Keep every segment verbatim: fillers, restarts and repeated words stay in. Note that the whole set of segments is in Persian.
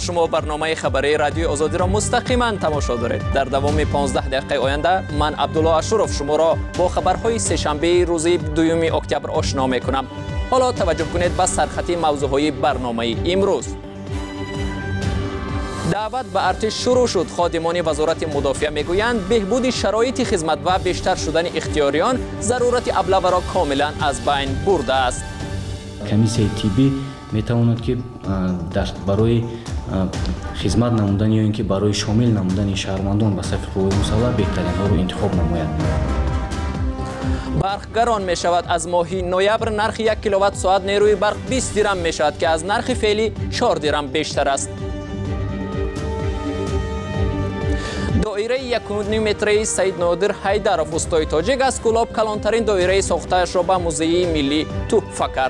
شما برنامه خبری رادیو آزادی را مستقیما تماشا دارید. در دوام پانزده دقیقه آینده من عبدالله اشرف شما را با خبرهای سه‌شنبه روز دوم اکتبر آشنا می‌کنم. حالا توجه کنید به سرخطی موضوعهای برنامه امروز. دعوت به ارتش شروع شد. خادمان وزارت مدافع میگویند بهبود شرایط خدمت و بیشتر شدن اختیاریان ضرورت ابله را کاملا از بین برده است. کمیسیون طبی میتواند که در برای خدمت نمودن یا اینکه برای شامل نمودن شهروندان به صف قوای مسلح بهترین ها رو انتخاب نماید. برق گران می شود. از ماه نوامبر نرخ یک کیلووات ساعت نیروی برق بیست درم می شود که از نرخ فعلی چهار درم بیشتر است. دایره یک و نیم متری سید نادر حیدرов استای تاجیک از کلاب کلانترین دایره ساخته‌اش را به موزه ملی تحفه کرد.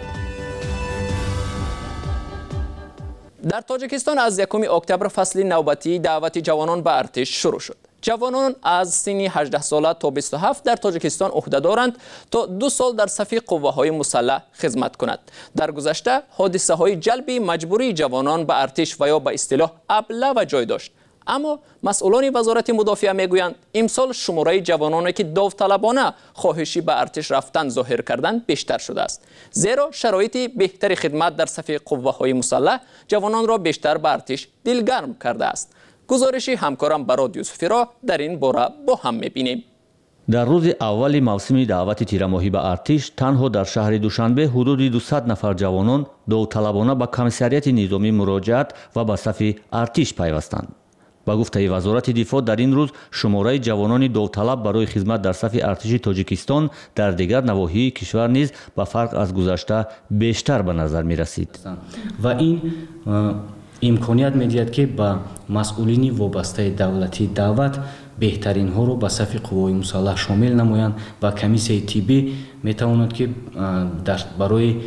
در تاجیکستان از یکم اکتبر فصل نوبتی دعوت جوانان به ارتش شروع شد. جوانان از سن هجده ساله تا بیست و هفت در تاجیکستان عهده دارند تا دو سال در صف قوه‌های مسلح خدمت کنند. در گذشته حادثه های جلبی مجبوری جوانان به ارتش و یا به اصطلاح ابله و جای داشت. اما مسئولان وزارت مدافع میگویند امسال شماره جوانانی که داوطلبانه خواهشی به ارتش رفتن ظاهر کردند بیشتر شده است، زیرا شرایط بهتر خدمت در صف قوه‌های مسلح جوانان را بیشتر به ارتش دلگرم کرده است. گزارشی همکارم براد یوسفی را در این باره با هم میبینیم. در روز اول موسم دعوت تیرماهی به ارتش تنها در شهر دوشنبه حدود دویست نفر جوانان داوطلبانه به کمیساریات نظامی مراجعت و به صف ارتش پیوستند. با گفته وزارت دفاع در این روز شماره جوانان داوطلب برای خدمت در صف ارتش تاجیکستان در دیگر نواحی کشور نیز با فرق از گذشته بیشتر به نظر می رسید و این امکانیت می‌دهد که با مسئولین وابسته دولتی دعوت بهترین ها رو به صف قوای مسلح شامل نمایند و کمیسیون طبی میتواند که در برای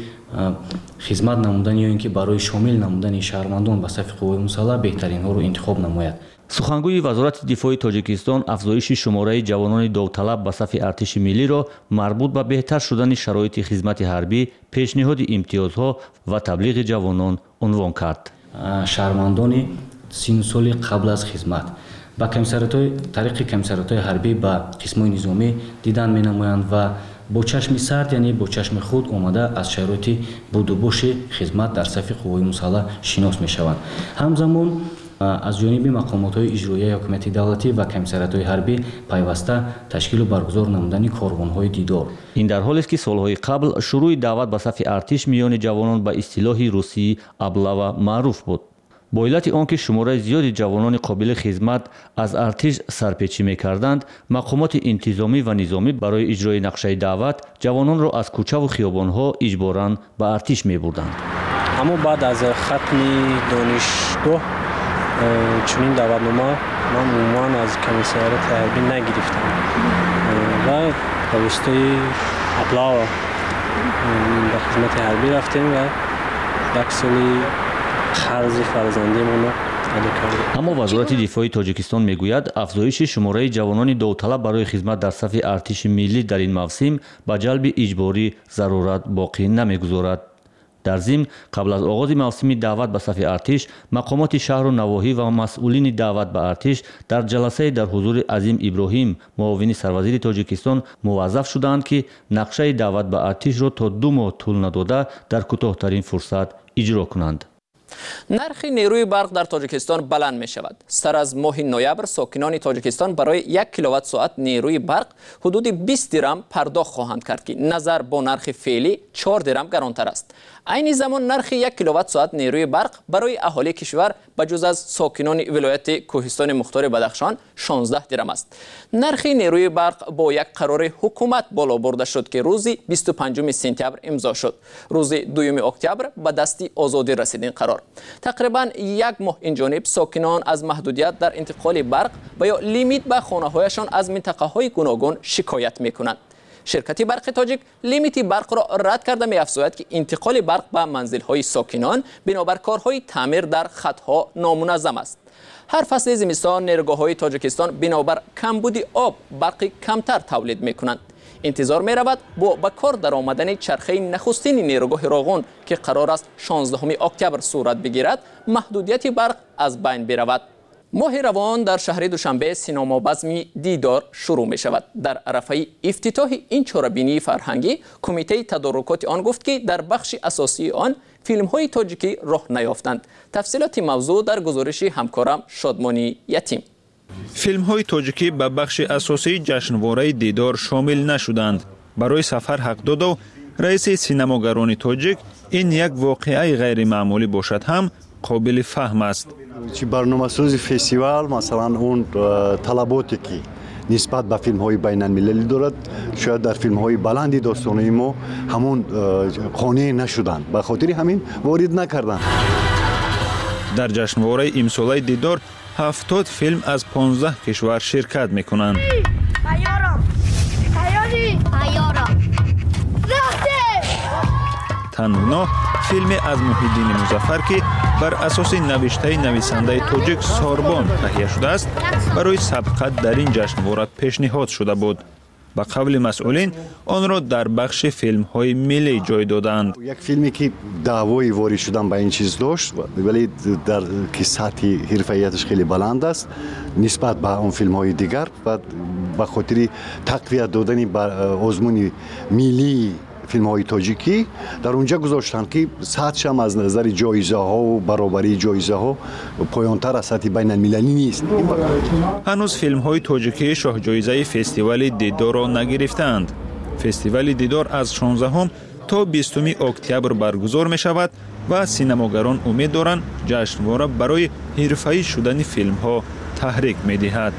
خدمت نمودن یا اینکه برای شامل نمودن شهروندان به صف قوای مسلح بهترین ها رو انتخاب نماید. سخنگوی وزارت دفاع تاجیکستان افزایش شماره جوانان داوطلب به صف ارتش ملی را مربوط به بهتر شدن شرایط خدمت حربی، پیشنهاد امتیازها و تبلیغ جوانان عنوان کرد. شهروندان سن سال قبل از خدمت با کمیساریات‌های طریق کمیساریات‌های حربی با قسم‌های نظامی دیدن می‌نمایند و با چشم سرد یعنی با چشم خود آمده از شرایط بود و باش خدمت در صف قوای مسلح شناس می‌شوند. همزمان از جانب مقامات‌های اجرایی حکومت دولتی و کمیساریات‌های حربی پیوسته تشکیل و برگزار نمودن کاروان‌های دیدار. این در حالی است که سال‌های قبل شروع دعوت به صف ارتش میان جوانان به اصطلاح روسی ابله معروف بود. با علت آنکه شماره زیادی جوانان قابل خدمت از ارتش سرپیچی می‌کردند، مقامات انتظامی و نظامی برای اجرای نقشه دعوت جوانان را از کوچه و خیابان‌ها اجباراً به ارتش می‌بردند. اما بعد از ختم دانشگاه چنین دعوتنامه من عموما از کمیساریات حربی نگرفتم و به واسطه ابله به خدمت حربی رفتیم و یک سالی خرج فرزندیمون رو ادا کردیم. اما وزارت دفاع تاجیکستان میگوید افزایش شماره جوانان داوطلب برای خدمت در صف ارتش ملی در این موسم به جلب اجباری ضرورت باقی نمیگذارد. در ضمن قبل از آغاز موسم دعوت به صف ارتش مقامات شهر و نواحی و مسئولین دعوت به ارتش در جلسه در حضور عظیم ابراهیم معاون سروزیر تاجیکستان موظف شدند که نقشه دعوت به ارتش را تا دو ماه طول نداده در کوتاه‌ترین فرصت اجرا کنند. نرخ نیروی برق در تاجیکستان بلند می شود. سر از ماه نوامبر ساکنان تاجیکستان برای یک کیلووات ساعت نیروی برق حدود بیست درم پرداخت خواهند کرد که نظر با نرخ فعلی چهار درم گرانتر است. عین زمان نرخ یک کیلووات ساعت نیروی برق برای اهالی کشور بجز از ساکنان ولایت کوهستان مختار بدخشان شانزده درم است. نرخ نیروی برق با یک قرار حکومت بالا برده شد که روز بیست و پنجم سپتامبر امضا شد. روز دوم اکتبر به دست آزادی رسید این قرار. تقریبا یک ماه این جانب ساکنان از محدودیت در انتقال برق و یا لیمیت به خانه‌هایشان از منطقه‌های گوناگون شکایت می‌کنند. شرکت برق تاجیک لیمیت برق را رد کرده می‌افزاید که انتقال برق به منزل‌های ساکنان بنابر کارهای تعمیر در خط‌ها نامنظم است. هر فصل زمستان نیروگاه‌های تاجیکستان بنابر کمبود آب برق کمتر تولید می‌کنند. انتظار می رود با به کار در آمدن چرخه نخستین نیروگاه راغون که قرار است شانزدهم اکتبر صورت بگیرد محدودیت برق از بین برود. ماه روان در شهر دوشنبه سینما بزمی دیدار شروع می شود. در عرفه افتتاح این چهاربینی فرهنگی کمیته تدارکات آن گفت که در بخش اساسی آن فیلم های تاجیکی راه نیافتند. تفصیلات موضوع در گزارش همکارم شادمانی یتیم. فیلم های تاجیکی به بخش اساسی جشنواره دیدار شامل نشدند. برای سفر حق داده رئیس سینماگران تاجیک این یک واقعه غیر معمولی باشد هم قابل فهم است. برنامه‌سازی فستیوال مثلا اون طلباتی که نسبت به فیلم های بین المللی دارد شاید در فیلم های بلندی داستانی ما همون قانع نشدند، به خاطر همین وارد نکردند. در جشنواره امساله دیدار هفتاد فیلم از پانزده کشور شرکت میکنند. تیارم تیاری تیارم تنها فیلم از محیدین مظفر که بر اساس نوشته نویسنده تاجیک ساربان تهیه شده است برای سبقت در این جشنواره پیشنهاد شده بود. به قول مسئولین آن را در بخش فیلم های ملی جای دادند. یک فیلمی که دعوای وارد شدن به این چیز داشت ولی در که سطح حرفیتش خیلی بلند است نسبت به اون فیلم های دیگر و به خاطر تقویت دادن بر آزمون ملی فیلم های تاجیکی در اونجا گذاشتن که سطحش هم از نظر جایزه ها و برابری جایزه ها پایانتر از سطح بین المللی نیست. هنوز فیلم های تاجیکی شاه جایزه فستیوال دیدار را نگرفتند. فستیوال دیدار از شانزدهم تا بیستم اکتبر برگزار می شود و سینماگران امید دارند جشنواره برای حرفه‌ای شدن فیلم ها تحریک می دهد.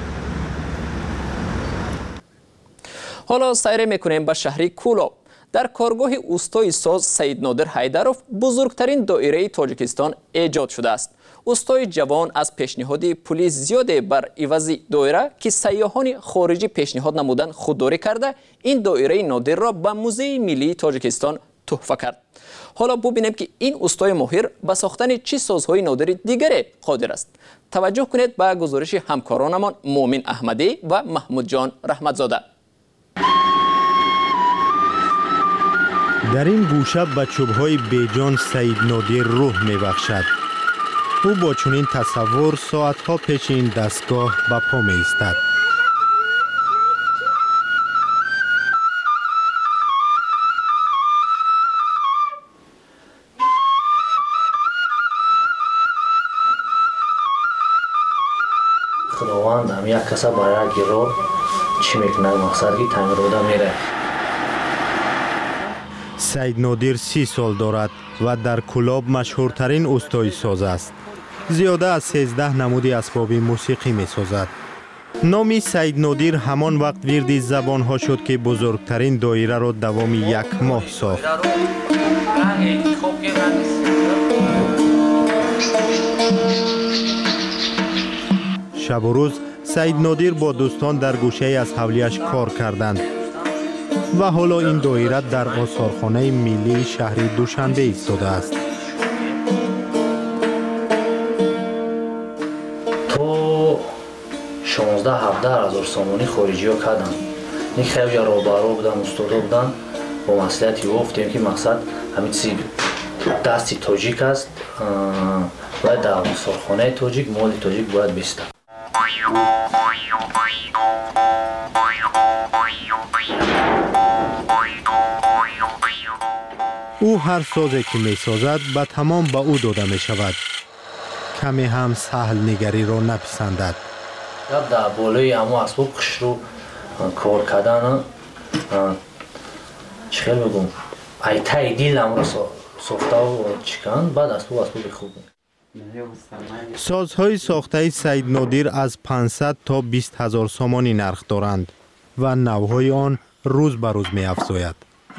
حالا سیر میکنیم به شهر کولاب. در کارگاه اوستای ساز سید نادر حیدروف بزرگترین دایره تاجیکستان ایجاد شده است. اوستای جوان از پیشنهاد پلیس زیاده بر عوض دایره که سیاحان خارجی پیشنهاد نمودن خودداری کرده این دایره نادر را به موزه ملی تاجیکستان تحفه کرد. حالا ببینیم که این اوستای ماهر به ساختن چه سازهای نادر دیگری قادر است. توجه کنید به گزارش همکارانمان مومن احمدی و محمود جان رحمتزاده. در این گوشه به چوب‌های بیجان سید نادر روح می‌بخشد. او با چنین تصور ساعت‌ها پیش این دستگاه به پا می‌ایستد. خداوند هم یک کسا برای گیرو چی میکنه مقصد که تعمیر بوده میره. سید نادر سی سال دارد و در کولاب مشهورترین اوستای ساز است. زیاده از سیزده نمودی اسباب موسیقی می سازد. نام سید نادر همان وقت ورد زبانها شد که بزرگترین دایره را دوام یک ماه ساخت. شب و روز سید نادر با دوستان در گوشه از حولیش کار کردند و حالا این دایره در آثارخانه ملی شهر دوشنبه ایستاده است. تو شانزده هفده هزار سامانی خارجی ها کردن. این خیلی روبرو بودن، استادا بودن. با مصلحتی گفتیم که مقصد همین چیز دستی تاجیک است و در آثارخانه تاجیک مال تاجیک باید بیسته. او هر سازی که می سازد به تمام به او داده می شود. کمی هم سهل نگری را نپسندد. در بالای همو اسباب قش رو کار کردن چخیل بگم ایتای دیل هم را ساخته و چکن بعد اسباب اسباب خوب. سازهای ساخته سید نادر از پانصد تا بیست هزار سامانی نرخ دارند و نوهای آن روز به روز می افزاید.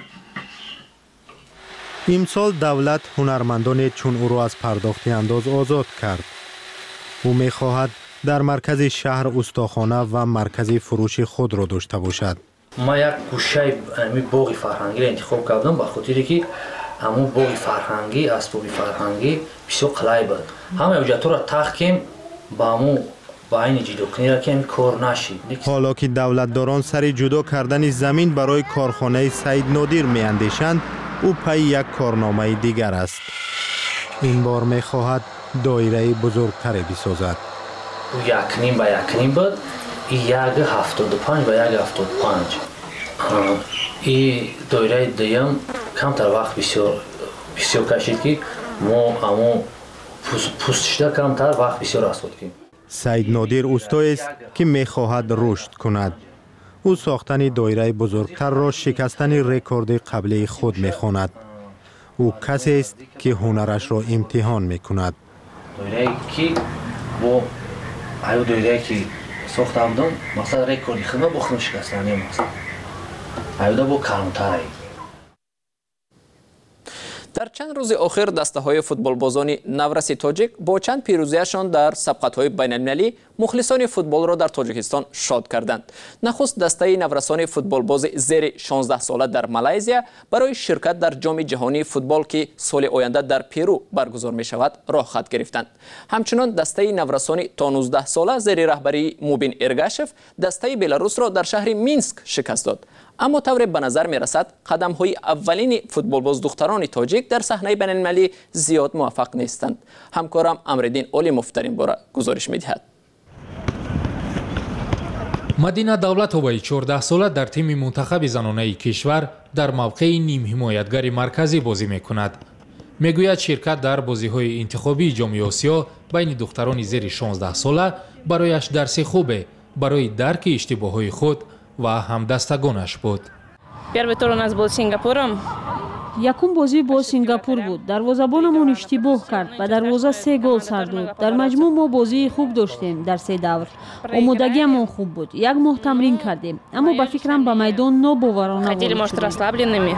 امسال دولت هنرمندان چون او را از پرداخت انداز آزاد کرد. او می خواهد در مرکز شهر استاخانه و مرکز فروش خود را داشته باشد. ما یک گوشه امی باغ فرهنگی را انتخاب کردم به خاطری که همون باغ فرهنگی اسباب فرهنگی بسیار قلعه بود. همه اوجاتو را تخکیم با همون با این جدو کنی را که کار نشید. حالا که دولتداران سر جدا کردن زمین برای کارخانه سید نادر میاندیشند، او پی یک کارنامه دیگر است. این بار میخواهد دایره بزرگتری بسازد. او یک نیم با یک نیم بود، این یک هفتاد و پنج با یک هفتاد و پنج. این دایره دیم کمتر وقت بسیار بسیار کشید که ما اما پوستشده کمتر وقت بسیار است بود. سید نادر اوستایی است که میخواهد رشد کند. او ساختن دایره بزرگتر را شکستن رکورد قبلی خود میخواند. او کسی است که هنرش را امتحان میکند. دایره که با ایو دایره که ساختم بودم مثلا رکورد خودم بخونم شکستن مثلا ایو با کمتر. در چند روز اخیر دسته های فوتبال بازان نورس تاجیک با چند پیروزیشان در سبقت های بین المللی مخلصان فوتبال را در تاجیکستان شاد کردند. نخست دسته نورسان فوتبال باز زیر شانزده ساله در مالایزیا برای شرکت در جام جهانی فوتبال که سال آینده در پیرو برگزار می شود راه خط گرفتند. همچنان دسته نورسان تا نوزده ساله زیر رهبری موبین ارگاشف دسته بلاروس را در شهر مینسک شکست داد. اما طور به نظر می رسد قدم های اولین فوتبال باز دختران تاجیک در صحنه بین المللی زیاد موفق نیستند. همکارم امردین اولی مفترین باره گزارش می دهد. مدینه دولتوایی چهارده ساله در تیم منتخب زنانه کشور در موقع نیم حمایتگر مرکزی بازی می کند. می گوید شرکت در بازی های انتخابی جام آسیا بین دختران زیر شانزده ساله برایش درس خوبه برای درک اشتباه های خود و همدستگانش بود. یکم بازی با سنگاپور بود. دروازه‌بانمون اشتباه کرد و دروازه سه گل سر داد. در مجموع ما بازی خوب داشتیم در سه دور. آمادگیمون خوب بود. یک ماه تمرین کردیم. اما با فکرم به میدان ناباورانه وارد شدیم.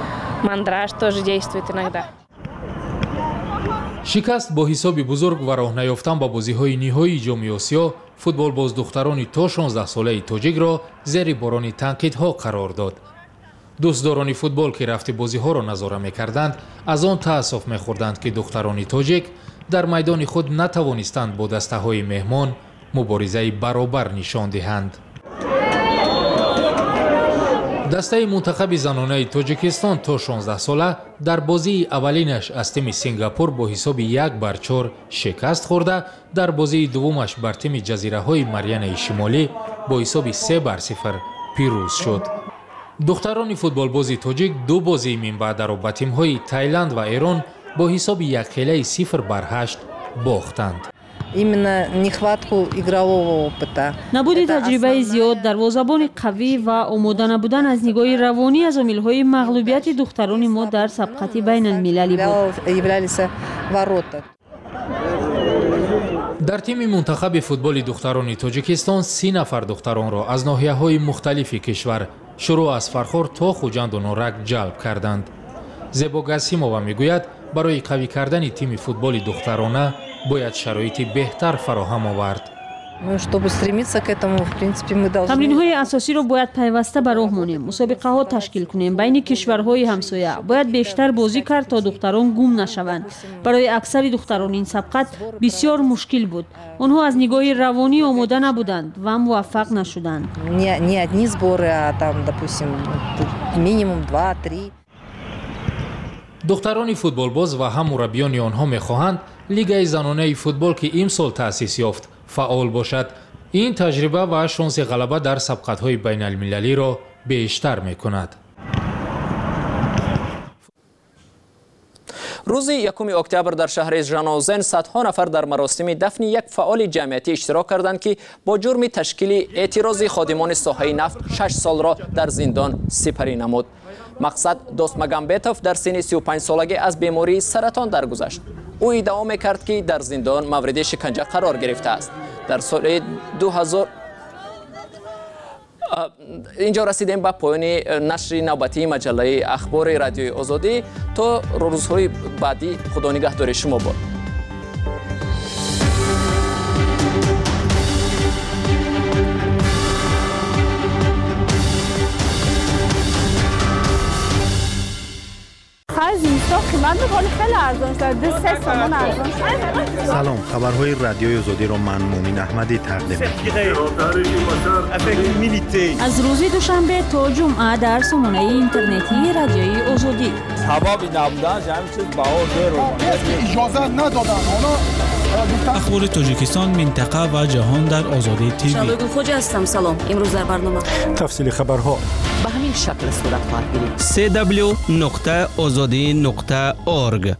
شکست با حساب بزرگ و راه نیافتن با بازی‌های نهایی جام آسیا فوتبال باز دختران تا شانزده ساله تاجیک را زیر باران تنقیدها قرار داد. دوستداران فوتبال که رفت بازی‌ها را نظاره می‌کردند از آن تأسف می‌خوردند که دختران تاجیک در میدان خود نتوانستند با دسته‌های مهمان مبارزه برابر نشان دهند. دسته منتخب زنانه تاجیکستان تا شانزده ساله در بازی اولینش از تیم سنگاپور با حساب یک بر چهار شکست خورده، در بازی دومش بر تیم جزیره‌های مریانه شمالی با حساب سه بر صفر پیروز شد. دختران فوتبال بازی تاجیک دو بازی من بعد را با تیم‌های تایلند و ایران با حساب یک خیلی صفر بر هشت باختند. نبود تجربه زیاد، دروازه‌بان قوی و آماده نبودن از نگاه روانی از عامل‌های مغلوبیت دختران ما در سبقت بین المللی بود. در تیم منتخب فوتبال دختران تاجیکستان سی نفر دختران را از ناحیه‌های مختلف کشور شروع از فرخور تا خوجند و نورک جلب کردند. زیبا گاسیمووا میگوید برای قوی کردن تیم فوتبال دخترانه باید شرایطی بهتر فراهم آورد. تمرین‌های اساسی را باید پیوسته به راه مانیم. مسابقه‌ها تشکیل کنیم بین کشورهای همسایه. باید بیشتر بازی کرد تا دختران گم نشوند. برای اکثر دختران این سبقت بسیار مشکل بود. آنها از نگاه روانی آماده نبودند و موفق نشدند. دختران فوتبال باز و هم مربیان آنها می‌خواهند لیگ زنانه فوتبال که امسال تأسیس یافت فعال باشد. این تجربه و شانس غلبه در سبقت‌های بین المللی را بیشتر می‌کند. روز یکم اکتبر در شهر ژنوزن صدها نفر در مراسم دفن یک فعال جمعیتی اشتراک کردند که با جرم تشکیل اعتراض خادمان ساحه نفت شش سال را در زندان سپری نمود. مقصد دوست مگامبتوف در سن سی و پنج سالگی از بیماری سرطان درگذشت. او ادعا می‌کرد که در زندان مورد شکنجه قرار گرفته است. در سال دو هزار اینجا رسیدیم به پایان نشر نوبتی مجله اخبار رادیوی آزادی. تا روزهای بعدی خدا نگهدار شما باد. خیلی زیستا خیلی خیلی ارزان شده دو سه سومون ارزان شده. سلام، خبرهای رادیوی آزادی را من مومن احمدی تقدیم می‌کنم. از روز دوشنبه تا جمعه در سامانه اینترنتی رادیوی آزادی. حبابی نبودن همین چیز بهار رو اجازه ندادن. اخبار تاجیکستان، منطقه و جهان در آزادی تیوی. شبگون خوجا هستم. سلام. امروز در برنامه تفصیل خبرها به همین شکل صورت خواهد گرفت. سه دبلیو نقطه آزادی نقطه اورگ.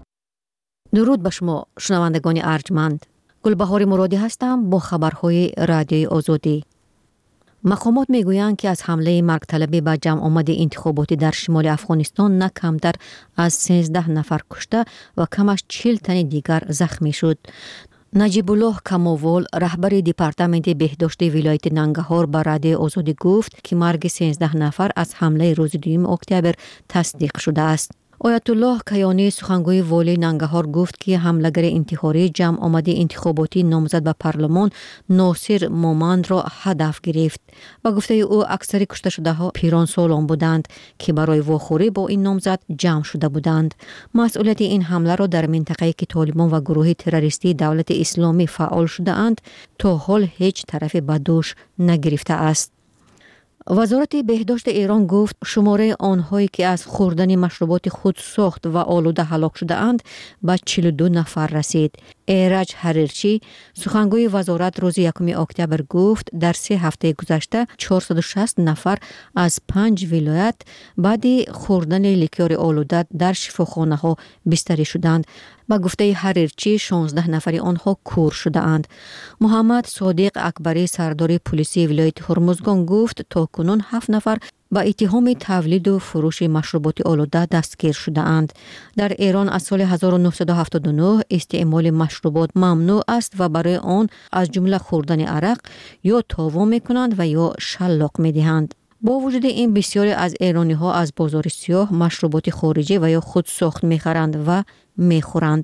درود به شما شنوندگان ارجمند. گلبهار مرادی هستم با خبرهای رادیوی آزادی. مقامات میگویند که از حمله مرگ طلبی به جمع آمد انتخاباتی در شمال افغانستان نه کمتر از سیزده نفر کشته و کم از چهل تن دیگر زخمی شد. نجیب الله کماول رهبر دپارتمنت بهداشت ولایت ننگرهار به رادیوی آزادی گفت که مرگ سیزده نفر از حمله روز دوم اکتبر تصدیق شده است. آیت الله کیانی سخنگوی والی ننگرهار گفت که حملهگر انتحاری جمع آمد انتخاباتی نامزد به پارلمان ناصر مومند را هدف گرفت. با گفته او اکثر کشته شده ها پیران سالان بودند که برای واخوری با این نامزد جمع شده بودند. مسئولیت این حمله را در منطقه‌ای که طالبان و گروه تروریستی دولت اسلامی فعال شده اند تا حال هیچ طرف به دوش نگرفته است. وزارت بهداشت ایران گفت شماره آنهایی که از خوردن مشروبات خود ساخت و آلوده هلاک شده اند به چهل و دو نفر رسید. ایرج حریرچی سخنگوی وزارت روز یکم اکتبر گفت در سه هفته گذشته چهارصد و شصت نفر از پنج ولایت بعد خوردن لیکور آلوده در شفاخانه ها بستری شدند. با گفته حریرچی شانزده نفر آنها کور شده اند. محمد صادق اکبری سردار پلیسی ولایت هرمزگان گفت تا کنون هفت نفر با اتهام تولید و فروش مشروبات آلوده دستگیر شده اند. در ایران از سال هزار و نهصد و هفتاد و نه استعمال مشروبات ممنوع است و برای آن از جمله خوردن عرق یا تاوان می کنند و یا شلاق می دهند. با وجود این بسیاری از ایرانی ها از بازار سیاه مشروبات خارجی و یا خود ساخت می خرند و می خورند.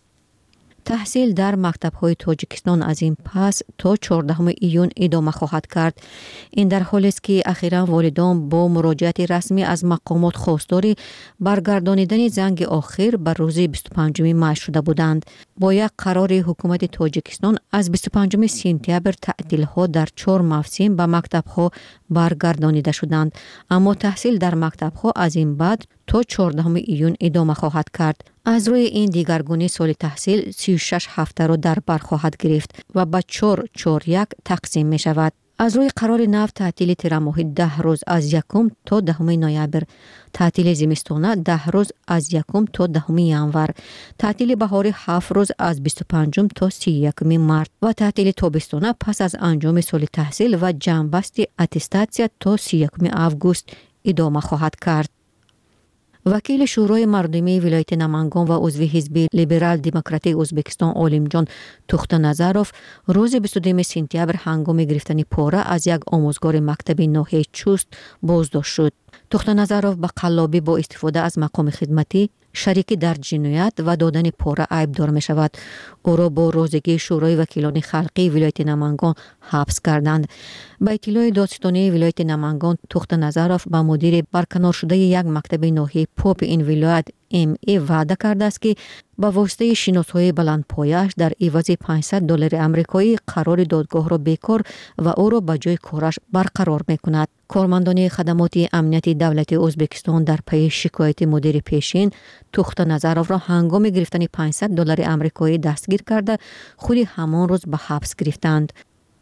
تحصیل در مکتب‌های تاجیکستان از این پس تا چهاردهم ایون ادامه خواهد کرد. این در حالی است که اخیراً والدان با مراجعت رسمی از مقامات خواستار برگردانیدن زنگ آخر بر روز بیست و پنجم می شده بودند. با یک قرار حکومت تاجیکستان از بیست و پنجم سپتامبر تعطیل‌ها در چهار موسم به مکتب‌ها برگردانیده شدند، اما تحصیل در مکتب‌ها از این بعد تا چهاردهم ایون ادامه خواهد کرد. از روی این دیگرگونی سال تحصیل سی و شش هفته را در بر خواهد گرفت و به چهار چهار یک تقسیم می شود. از روی قرار نو تعطیل تیرماهی ده روز از یکم تا دهم نوامبر، تعطیل زمستانه ده روز از یکم تا دهم ژانویه، تعطیل بهاری هفت روز از بیست و پنجم تا سی و یکم مارس و تعطیل تابستانه پس از انجام سال تحصیل و جمع‌بست اتستاسیا تا سی و یکم آگوست ادامه خواهد کرد. وکیل شورای مردمی ولایت نمنگان و عضو حزب لیبرال دموکراتیک ازبکستان عالمجان توختنظروف روز بیست و دو سپتامبر هنگام گرفتن پاره از یک آموزگار مکتب ناحیه چوست بازداشت شد. توختنظروف به قلابی با استفاده از مقام خدمتی شریک در جنایت و دادن پاره عیبدار می شود. او را با روزگی شورای وکیلان خلقی ولایت نمنگان حبس کردند. با اطلاع دادستانی ولایت نمنگان توختنظروف با مدیر برکنار شده یک مکتب ناحیه پاپ این ولایت ام ای وعده کرده است که با واسطه شناسهای بلند پایش در عوض پانصد دلار آمریکایی قرار دادگاه را بیکار و او را به جای کارش برقرار می کند. کارمندان خدمات امنیت دولت ازبکستان در پی شکایت مدیر پیشین توختنظروف را هنگام گرفتن پانصد دلار آمریکایی دستگیر کرده خود همان روز به حبس گرفتند.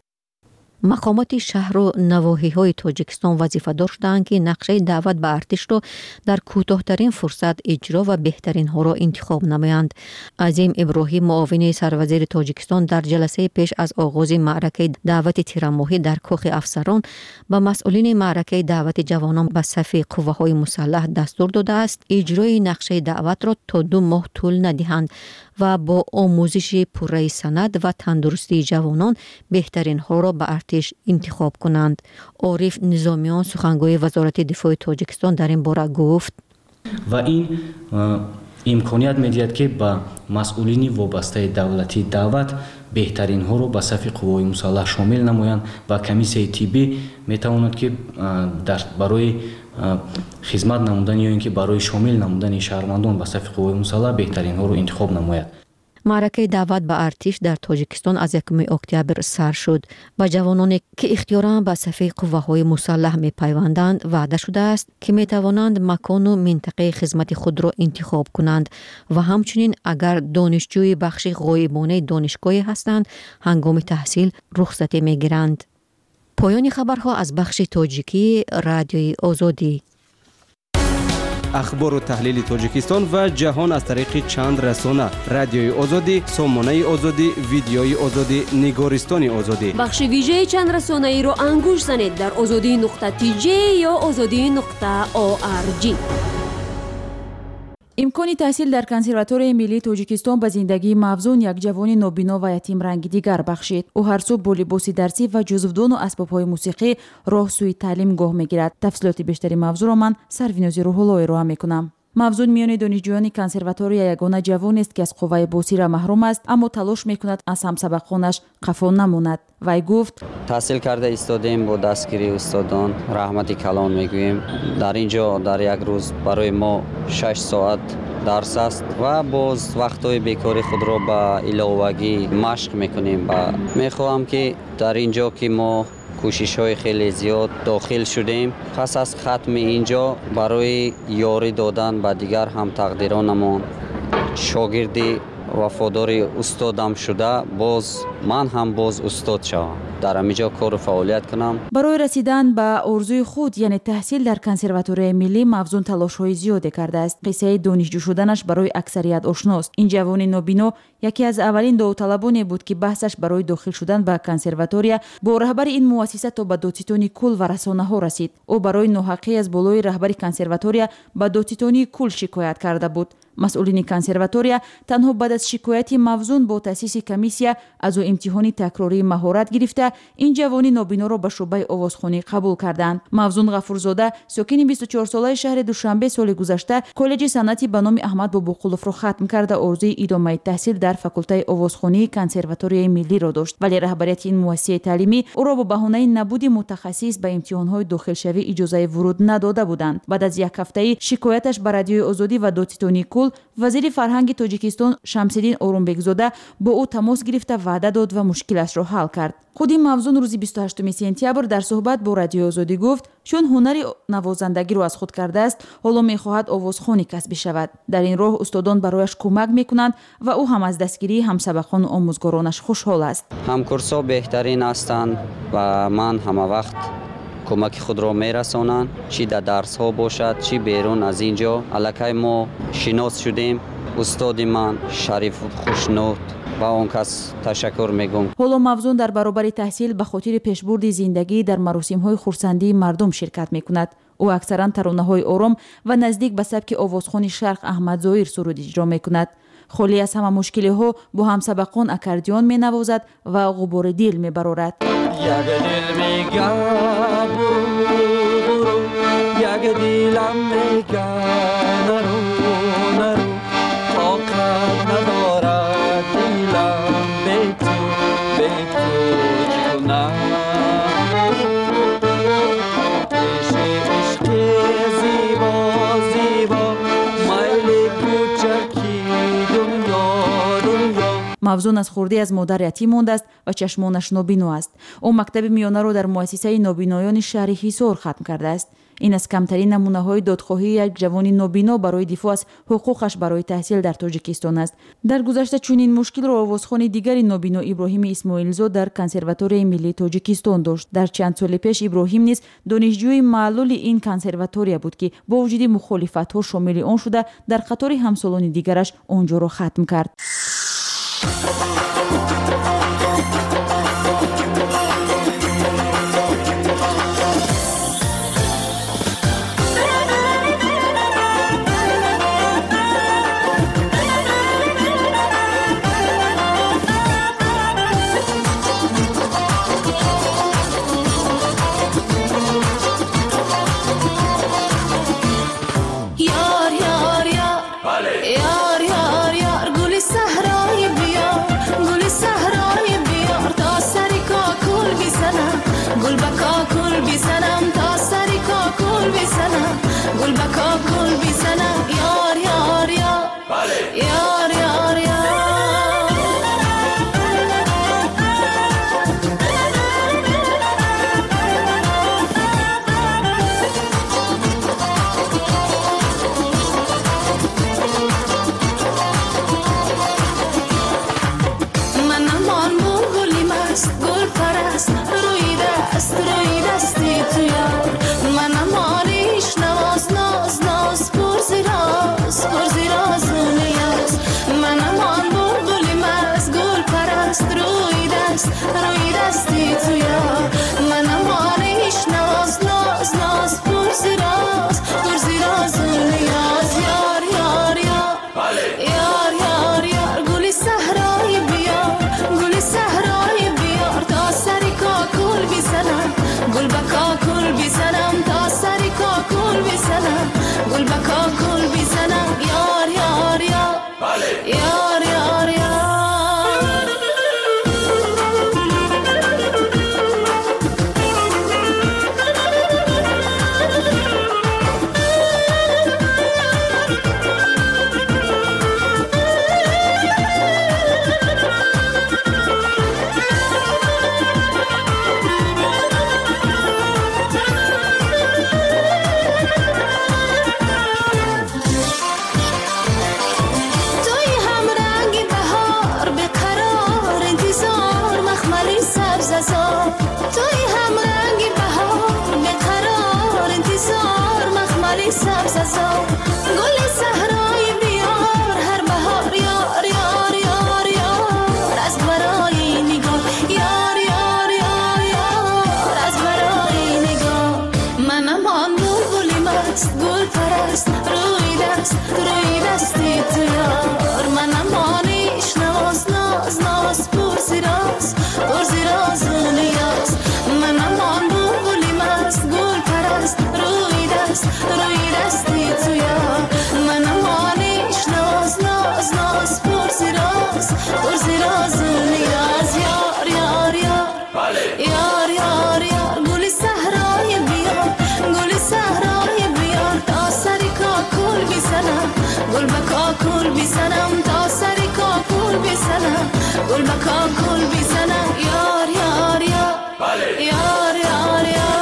مقامات شهر و نواحی‌های تاجیکستان وظیفه‌دار شدند که نقشه دعوت به ارتش را در کوتاه‌ترین فرصت اجرا و بهترین ها را انتخاب نمایند. عظیم ابراهیم معاون سروزیر تاجیکستان در جلسه پیش از آغاز معرکه دعوت تیرماهی در کاخ افسران به مسئولین معرکه دعوت جوانان به صف قوه‌های مسلح دستور داده است اجرای نقشه دعوت را تا دو ماه طول ندهند و با آموزش پوره سند و تندرستی جوانان بهترین ها را به ارتش انتخاب کنند. عارف نظامیان سخنگوی وزارت دفاع تاجیکستان در این باره گفت و این имконият медиҳад ки ба масъулини вобастаи давлатӣ даъват беҳтаринҳоро ба сафи қуввои мусаллаҳ шомил намоянд ва комиссияи тиббӣ метавонад ки барои хизмат намудани ё ин ки барои шомил намудани шаҳрвандон ба сафи қуввои мусаллаҳ беҳтаринҳоро интихоб намояд. маъракаи даъват ба артиш дар тоҷикистон аз якуми октябр сар шуд. ба ҷавононе ки ихтиёран ба сафи қувваҳои мусаллаҳ мепайванданд ваъда шудааст ки метавонанд макону минтақаи хизмати худро интихоб кунанд ва ҳамчунин агар донишҷӯи бахши ғоибонаи донишгоҳе ҳастанд ҳангоми таҳсил рухсатӣ мегиранд. поёни хабарҳо аз бахши тоҷикии радиои озодӣ. ахбору таҳлили тоҷикистон ва ҷаҳон аз тариқи чанд расона: радиои озодӣ, сомонаи озодӣ, видеои озодӣ, нигористони озодӣ. бахши вижаи чанд расонаиро ангуш занед дар озодӣ нуқта ти ҷе ё озодӣ нуқта о ар ҷи. имкони таҳсил дар консерваторияи миллии тоҷикистон ба зиндагии мавзун як ҷавони нобино ва ятимранги дигар бахшид. ӯ ҳар субҳ бо либоси дарсӣ ва ҷузвдону асбобҳои мусиқӣ роҳ сӯи таълим гоҳ мегирад. тафсилоти бештари мавзӯъро ман сарвинози рӯҳулло ироа мекунам. мавзун миёни донишҷӯёни консерватория ягона ҷавонест ки аз қувваи босира маҳрум аст, аммо талош мекунад аз ҳамсабақонаш қафо намонад. вай гуфт: таҳсил карда истодем бо дастгирии устодон, раҳмати калон мегӯем. дар ин ҷо дар як рӯз барои мо шаш соат дарс аст ва боз вақтҳои бекори худро ба иловагӣ машқ мекунем. ба мехоҳам ки дар ин ҷо ки мо кӯшишҳои хеле зиёд дохил шудем, пас аз хатми ин ҷо барои ёрӣ додан ба дигар ҳамтақдиронамон, шогирди вафодори устодам шуда, боз ман ҳам боз устод шавам, дар ҳаминҷо кору фаъолият кунам. барои расидан ба орзуи худ, яъне таҳсил дар консерваторияи миллӣ, мавзун талошҳои зиёде кардааст. қиссаи донишҷӯ шуданаш барои аксарият ошност. ин ҷавони нобино яке аз аввалин довталабоне буд ки баҳсаш барои дохил шудан ба консерватория бо раҳбари ин муассиса то ба додситони кул ва расонаҳо расид. ӯ барои ноҳақӣ аз болои раҳбари консерватория ба додситони кул шикоят карда буд. масъулини консерватория танҳо баъд аз шикояти мавзун бо таъсиси комиссия аз ӯ имтиҳони такрории маҳорат гирифта, ин ҷавони нобиноро ба шуъбаи овозхонӣ қабул карданд. мавзун ғафурзода, сокини бисту чорсолаи шаҳри Душанбе, соли гузашта коллеҷи санъати ба номи Аҳмад Бобоқуловро хатм карда орзуи идомаи таҳсил дар факултаи овозхонии консерваторияи миллиро дошт, вале раҳбарияти ин муассисаи таълимӣ ӯро бо баҳонаи набуди мутахассис ба имтиҳонҳои дохилшавӣ иҷозаи вуруд надода буданд. баъд аз як ҳафтаи шикояташ ба радиои озодӣ ва додситони кул, вазири фарҳанги Тоҷикистон Шамсиддин Орунбекзода бо ӯ тамос гирифта ваъда дод ва мушкилашро ҳал кард. худи мавзун рӯзи бисту ҳаштуми сентябр дар суҳбат бо радиои озодӣ гуфт, чун ҳунари навозандагиро аз худ кардааст, ҳоло мехоҳад овозхони касбӣ шавад. дар ин роҳ устодон барояш кӯмак мекунанд ва ӯ ҳам аз дастгирии ҳамсабақону омӯзгоронаш хушҳол аст. ҳамкурсҳо беҳтарин ҳастанд ва ман ҳамавақт кӯмаки худро мерасонанд, чӣ дар дарсҳо бошад, чӣ берун аз ин ҷо. аллакай мо шинос шудем. устоди ман Шариф Хушнуд ва он кас ташаккур мегӯм. ҳоло мавзун дар баробари таҳсил ба хотири пешбурди зиндагӣ дар маросимҳои хурсандии мардум ширкат мекунад. ӯ аксаран таронаҳои ором ва наздик ба сабки овозхони Шарқ Аҳмадзоир суруд иҷро мекунад. холӣ аз ҳама мушкилиҳо бо ҳамсабақон аккордеон менавозад ва ғубори дил мебарорад. як дил мегӯ як дилам мегӯ нарӯ нарӯ тоқат надорад дилам бе ту бе ту чӣ кунам ишқи ишқи зибо зибо майли кӯчаки дунё дунё. мавзун аз хурдӣ аз модар ятим мондааст ва чашмонаш нобино аст. ӯ мактаби миёнаро дар муассисаи нобиноёни шаҳри Ҳисор хатм кардааст. ин аз камтарин намунаҳои додхоҳии як ҷавони нобино барои дифоъ аз ҳуқуқаш барои таҳсил дар Тоҷикистон аст. дар гузашта чунин мушкилро овозхони дигари нобино Иброҳими Исмоилзод дар консерваторияи миллии Тоҷикистон дошт. дар чанд соли пеш Иброҳим низ донишҷӯи маълули ин консерватория буд ки бо вуҷуди мухолифатҳо шомили он шуда дар қатори ҳамсолони дигараш он ҷоро хатм кард. Yar yar yar, yar. دست روی دست روی دستی تو یار منم آریش نواز ناز ناز پرزی راز پرزی راز و نیاز منم آن بلبلی مز گل پرست روی دست روی دستی تو یار منم آریش نواز ناز ناز پرزی راز پرزی راز و نیاز یار یار یار یار یار یار گلی صحرای بیار گلی صحرای بیار تا سری کاکل بیزنم گل با کاکل بیزنم تا سری کاکل بیزنم گل با کاکل بیزنم یار یار یار یار یار یار توی هم رنگی بهار بیقرار انتظار مخملی سبز ازار گل صحرای بیار هر بهار یار یار یار یار از برای نگاه یار یار یار یار از برای نگاه منم آن بلبلی مست گل پرست روی دست روی دستی تو یار منم آنیش نواز ناز ناز پرسی راز پرسی راز و نیاز منم آن بلبلی مست گل پرست روی دست روی دستی تو یار منم آنیش نواز ناز ناز پرسی راز پرسی راز و نیاز یار یار یار یار یار یار گلی صحرای بیار گلی صحرای بیار تا سری کاکل بیزنم گل با کاکل بیزنم تا سری کاکل بیزنم گل با کاکل بیزنم یار یار یار یار یار یار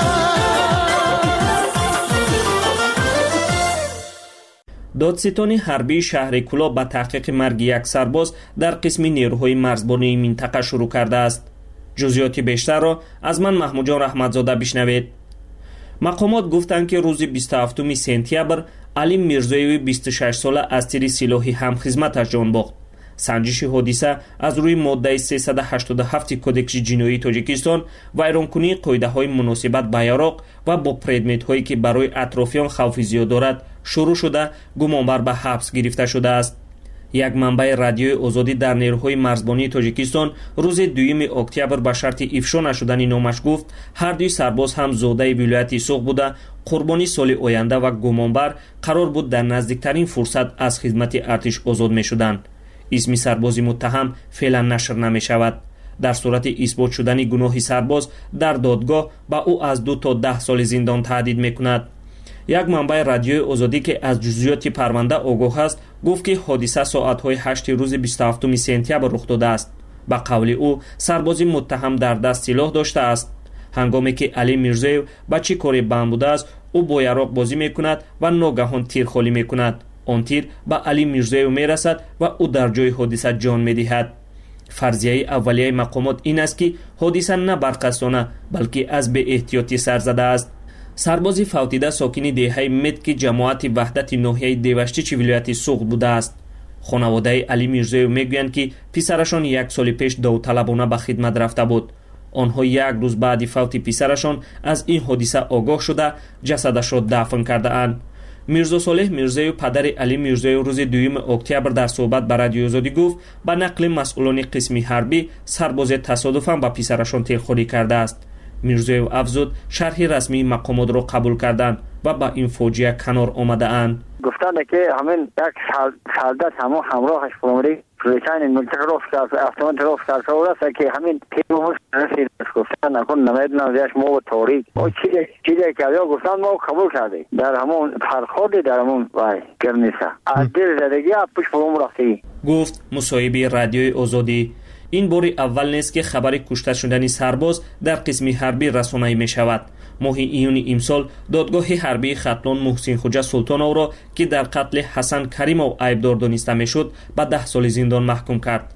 دادستان حربی شهر کلاب به تحقیق مرگ یک سرباز در قسم نیروهای مرزبانی منطقه شروع کرده است. جزئیات بیشتر را از من محمود جان رحمتزاده بشنوید. مقامات گفتند که روز بیست و هفتم سپتامبر علی میرزایوی بیست و شش ساله از تیر سلاح همخدمتش جان باخت. سنجش حادثه از روی ماده سیصد و هشتاد و هفت کودکس جنایی تاجیکستان ویرانکنی قاعده‌های مناسبت با یاراق و با پردمت‌هایی که برای اطرافیان خوف زیاد دارد شروع شده گمانبر به حبس گرفته شده است. یک منبع رادیوی آزادی در نیروهای مرزبانی تاجیکستان روز دوم اکتبر به شرط افشا نشدن نامش گفت هر دوی سرباز هم زاده ولایت سوق بوده قربانی سال آینده و گمانبر قرار بود در نزدیکترین فرصت از خدمت ارتش آزاد می شدند. اسم سربازی متهم فعلا نشر نمی شود. در صورت اثبات شدن گناه سرباز در دادگاه با او از دو تا ده سال زندان تهدید می کند. یک منبع رادیوی آزادی که از جزئیات پرونده آگاه است گفت که حادثه ساعت‌های هشت روز بیست و هفتم سپتامبر رخ داده است. با قول او سربازی متهم در دست سلاح داشته است. هنگامی که علی میرزایو با چی کاری بند بوده است او با یاراق بازی می کند و ناگهان تیر خالی می کند. آن تیر به علی میرزایو می رسد و او در جای حادثه جان می دهد. فرضیه اولیه مقامات این است که حادثه نه برقصانه بلکه از بی احتیاطی سر زده است. سربازی فوتیده ساکن دهه مت که جماعت وحدت ناحیه دیوشتی ولایت سوق بوده است. خانواده علی میرزایو میگویند که پسرشان یک سال پیش داوطلبانه به خدمت رفته بود. آنها یک روز بعد فوت پسرشان از این حادثه آگاه شده جسدش را دفن کرده اند. میرزا صالح میرزایو پدر علی میرزایو روز دوم اکتبر در صحبت با رادیو آزادی گفت به نقل مسئولان قسم حربی سرباز تصادفاً با پسرشان تیرخوری کرده است. میرزایو افزود شرح رسمی مقامات را قبول کردند و با این فوجیه کنار آمده اند. گفتند که همین یک سالدت همون همراهش فرموری پلیسان منطقه رو کرد افتمان رو کرد است که همین پیمو رسید گفتن نکن نمیدونم دیش ما تاریک او چیزی چیزی که یا گفتن ما قبول کردیم در همون فرخورد در همون وای کرنیسا از دل زدگی اپش فرم رفتی گفت مصاحبه رادیوی آزادی. این بار اول نیست که خبر کشته شدن سرباز در قسم حربی رسانه‌ای می شود. ماه ایون امسال دادگاه حربی ختلان محسن خوجا سلطانov را که در قتل حسن کریمov عیبدار دانسته میشد به ده سال زندان محکوم کرد.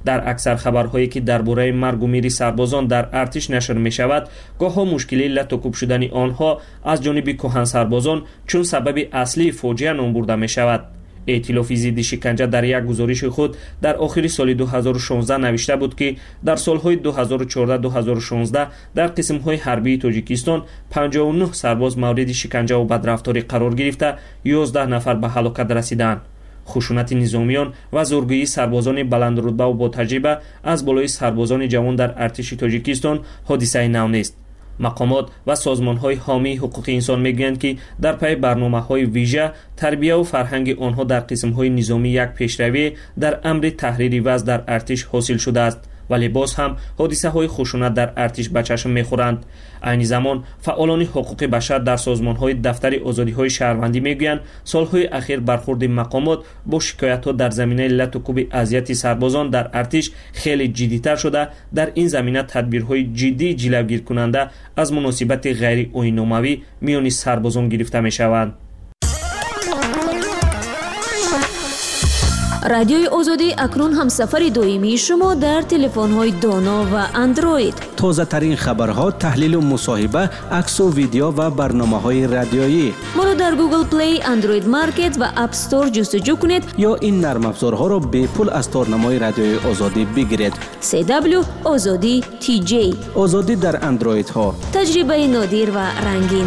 در اکثر خبرهایی که درباره مرگ و میر سربازان در ارتش نشر می شود، گاه‌ها مشکلی لط و کوب شدن آنها از جانب کهن سربازان چون سبب اصلی فوجیه نام برده می شود. ائتلاف ضد شکنجه در یک گزارش خود در آخر سال دو هزار و شانزده نوشته بود که در سالهای دو هزار و چهارده دو هزار و شانزده در قسم‌های حربی تاجیکستان پنجاه و نه سرباز مورد شکنجه و بدرفتاری قرار گرفته، یازده نفر به هلاکت رسیدند. خشونت نظامیان و زورگویی سربازان بلندرتبه و با تجربه از بالای سربازان جوان در ارتش تاجیکستان حادثه نو نیست. مقامات و سازمان‌های حامی حقوق انسان میگویند که در پی برنامه‌های ویژه تربیت و فرهنگ آنها در قسم‌های نظامی یک پیشروی در امر تحریر وضع در ارتش حاصل شده است، ولی باز هم حادثه‌های خشونت در ارتش به چشم می‌خورند. عین زمان فعالان حقوق بشر در سازمان‌های دفتر آزادی‌های شهروندی میگویند سال‌های اخیر برخورد مقامات با شکایت‌ها در زمینه لط و کوب اذیت سربازان در ارتش خیلی جدی‌تر شده. در این زمینه تدبیرهای جدی جلوگیر کننده از مناسبت غیر آیین‌ناموی میان سربازان گرفته می‌شوند. رادیوی آزادی اکنون همسفر دائمی شما در تلفن‌های دانا و اندروید. تازه ترین خبرها، تحلیل و مصاحبه، عکس و ویدیو و برنامه‌های رادیویی. ما را در گوگل پلی، اندروید مارکت و اپ استور جستجو کنید یا این نرم افزارها را به پول از تارنمای رادیوی آزادی بگیرید. سی دبلیو آزادی تی جی. آزادی در اندروید ها. تجربه نادر و رنگین.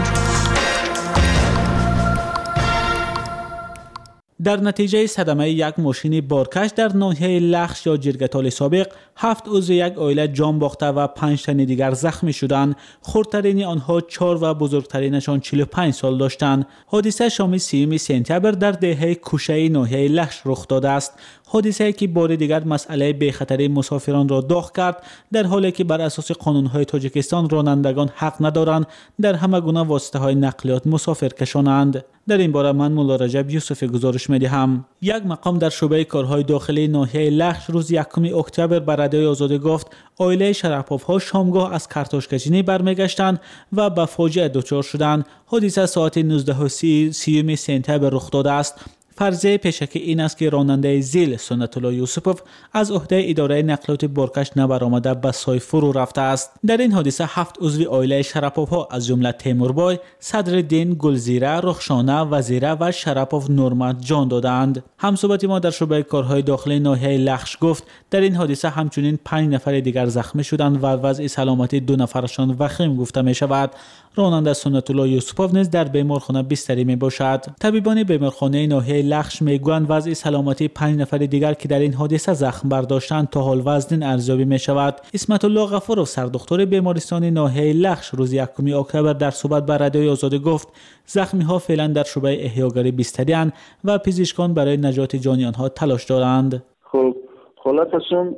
در نتیجه صدمه یک ماشین بارکش در ناحیه لخش یا جرگتال سابق، هفت عضو یک عائله جان باخته و پنج تن دیگر زخمی شدند. خردترین آنها چهار و بزرگترینشان چهل و پنج سال داشتند. حادثه شام سیوم سپتامبر در دهه کوشه ناحیه لخش رخ داده است. حادثه‌ای که بار دیگر مسئله بی‌خطری مسافران را داغ کرد، در حالی که بر اساس قانون‌های تاجیکستان رانندگان حق ندارند در همه گونه واسطه‌های نقلیات مسافر کشانند. در این باره من مولا رجب یوسف گزارش می‌دهم. یک مقام در شعبه کارهای داخلی ناحیه لخش روز یکم اکتبر بر رادیوی آزادی گفت عائله شرپاف‌ها شامگاه از کارتوش کشینی برمیگشتند و به فاجعه دچار شدند. حادثه ساعت نوزده و سی سیوم سپتامبر رخ داده است. فرضیه پیشکی این است که راننده زیل سنت الله یوسفوف از عهده اداره نقلیات بارکش نبرآمده به سای فرو رفته است. در این حادثه هفت عضو عائله شرپاف‌ها از جمله تیموربای، صدرالدین، گلزیره، رخشانه، وزیره و شرپاف نورمت جان دادند. همصحبت ما در شعبه کارهای داخلی ناحیه لخش گفت در این حادثه همچنین پنج نفر دیگر زخمی شدند و وضع سلامتی دو نفرشان وخیم گفته می شود. راننده سنت الله یوسفوف نیز در بیمارخانه بستری می باشد. طبیبان بیمارخانه ناحیه لخش میگویند وضع سلامتی پنج نفر دیگر که در این حادثه زخم برداشتند تا حال وزن ارزیابی می شود. اسمت الله غفورов سردختور بیمارستان ناحیه لخش روز یکم اکتبر در صحبت با رادیوی آزادی گفت زخمی ها فعلا در شعبه احیاگری بستری اند و پزشکان برای نجات جان آنها تلاش دارند. خب حالتشون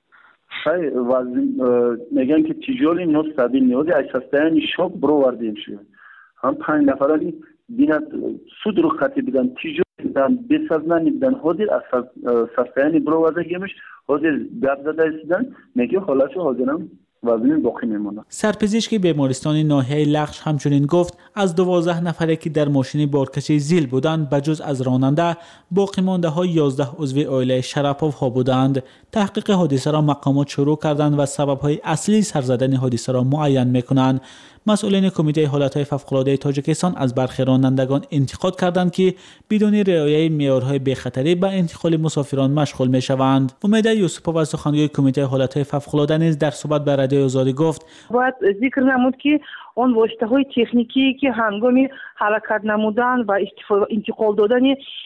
خیلی وزن میگن که تیجوری نوت سبیل نیازی اکسستین شوک برو وردیم شد. هم پنج نفرانی بیند سود رو خطی بدن تیجوری بدن بسازنانی بدن حاضر از سستینی برو ورده گیمش حاضر درد زده ایستدن میگه حالتشو حاضرم وزن باقی میمونه. سرپزشک بیمارستان ناحیه لخش همچنین گفت از دوازده نفری که در ماشین بارکش زیل بودند بجز از راننده باقی مانده ها یازده عضو عائله شرپاف ها بودند. تحقیق حادثه را مقامات شروع کردند و سبب های اصلی سر زدن حادثه را معین میکنند. مسئولین کمیته حالتهای فوق‌العاده تاجیکستان از برخی رانندگان انتقاد کردند که بدون رعایت معیارهای بی‌خطری به انتقال مسافران مشغول میشوند. امید یوسفوف از سخنگوی کمیته حالتهای فوق‌العاده نیز در صحبت با رادیوی آزادی گفت باید ذکر نمود که اون واسطه‌های تکنیکی که هنگام حرکت نمودن و انتقال دادن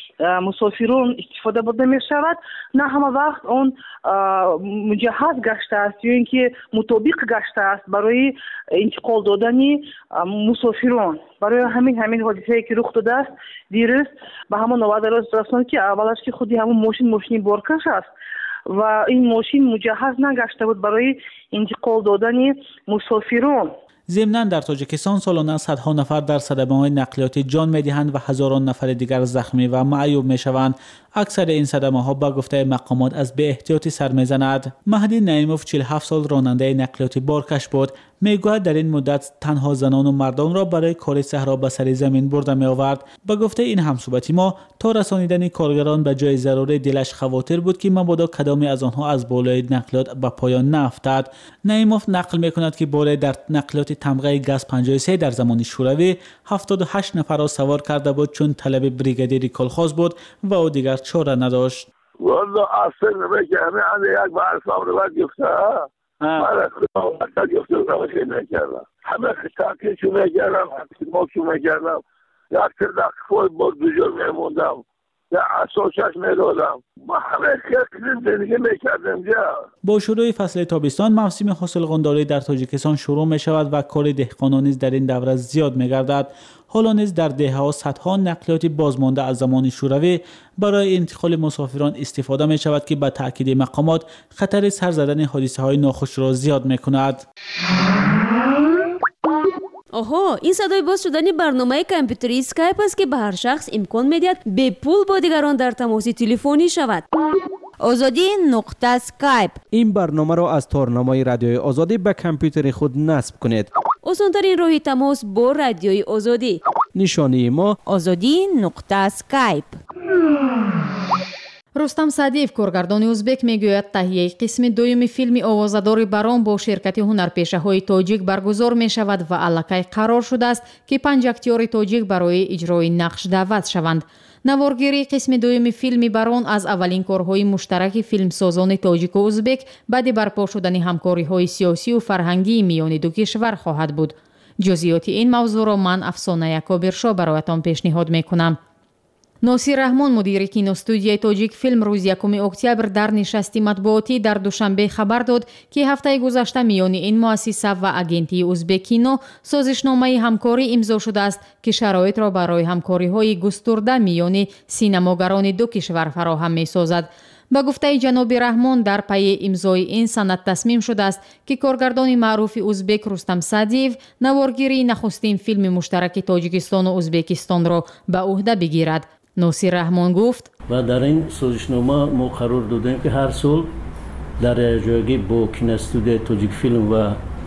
مسافرون استفاده برده می شود نه همه وقت اون مجهز گشته است یا اینکه مطابق گشته است برای انتقال دادن مسافرون. برای همین همین حادثه‌ای که رخ داده است دیروز به همون نوبت رساند که اولش که خودی همون ماشین ماشین بارکش است و این ماشین مجهز نگشته بود برای انتقال دادن مسافرون. ضمناً در تاجیکستان سالانه صدها نفر در صدمه‌های نقلیاتی جان می‌دهند و هزاران نفر دیگر زخمی و معیوب می‌شوند. اکثر این صدمه‌ها با گفته مقامات از بی احتیاطی سر می‌زند. مهدی نعیموف چهل و هفت سال راننده نقلیاتی بارکش بود. میگوید در این مدت تنها زنان و مردان را برای کار صحرا به سر زمین برده می آورد. به گفته این همصحبتی ما، تا رسانیدن کارگران به جای ضروری دلش خواطر بود که مبادا کدامی از آنها از بالای نقلات به پایان نافتد. نعیموف نقل می کند که بالای در نقلات تمغه گاز پنجاه و سه در زمان شوروی هفتاد و هشت نفر را سوار کرده بود چون طلب بریگادیر کلخاز بود و او دیگر چاره نداشت. والله اصلا نمیکنه انا یک بار صبر و گفته من خودم گفته نمیشه نکردم همه خطاکشو میکردم حکماکشو میکردم یک تر دقیقه با دوجور میموندم یا اساسش میدادم ما همه خیلی زندگی میکردم جا. با شروع فصل تابستان موسم حاصل قنداری در تاجیکستان شروع می شود و کار دهقانان نیز در این دوره زیاد می گردد. حالا نیز در دهها صدها نقلیات بازمانده از زمان شوروی برای انتقال مسافران استفاده می شود که به تاکید مقامات خطر سر زدن حادثه های ناخوش را زیاد می کند. آها، این صدای باز شدن برنامه کامپیوتری اسکایپ است که به هر شخص امکان میدهد به پول با دیگران در تماس تلفنی شود. آزادی نقطه اسکایپ. این برنامه را از تارنمای رادیوی آزادی به کامپیوتر خود نصب کنید. آسان‌ترین راه تماس با رادیوی آزادی. نشانی ما آزادی نقطه اسکایپ. рустам саъдиев коргардони ӯзбек мегӯяд таҳияи қисми дуюми филми овозадори барон бо ширкати ҳунарпешаҳои тоҷик баргузор мешавад ва аллакай қарор шудааст ки панҷ актёри тоҷик барои иҷрои нақш даъват шаванд. наворгирии қисми дуюми филми барон аз аввалин корҳои муштараки филмсозони тоҷику ӯзбек баъди барпо шудани ҳамкориҳои сиёсию фарҳангии миёни ду кишвар хоҳад буд. ҷузъиёти ин мавзӯъро ман афсона якобиршо бароятон пешниҳод мекунам. носир раҳмон мудири киностудияи тоҷик филм рӯзи якуми октябр дар нишасти матбуотӣ дар душанбе хабар дод ки ҳафтаи гузашта миёни ин муассиса ва агентии ӯзбекино созишномаи ҳамкорӣ имзо шудааст ки шароитро барои ҳамкориҳои густурда миёни синамогарони ду кишвар фароҳам месозад. ба гуфтаи ҷаноби раҳмон дар пайи имзои ин санад тасмим шудааст ки коргардони маъруфи ӯзбек рустам саъдиев наворгирии нахустин филми муштараки тоҷикистону ӯзбекистонро ба уҳда бигирад. носир раҳмон гуфт: ва дар ин созишнома мо қарор додем ки ҳар сол дар якҷоягӣ бо киностудияи тоҷикфилм ва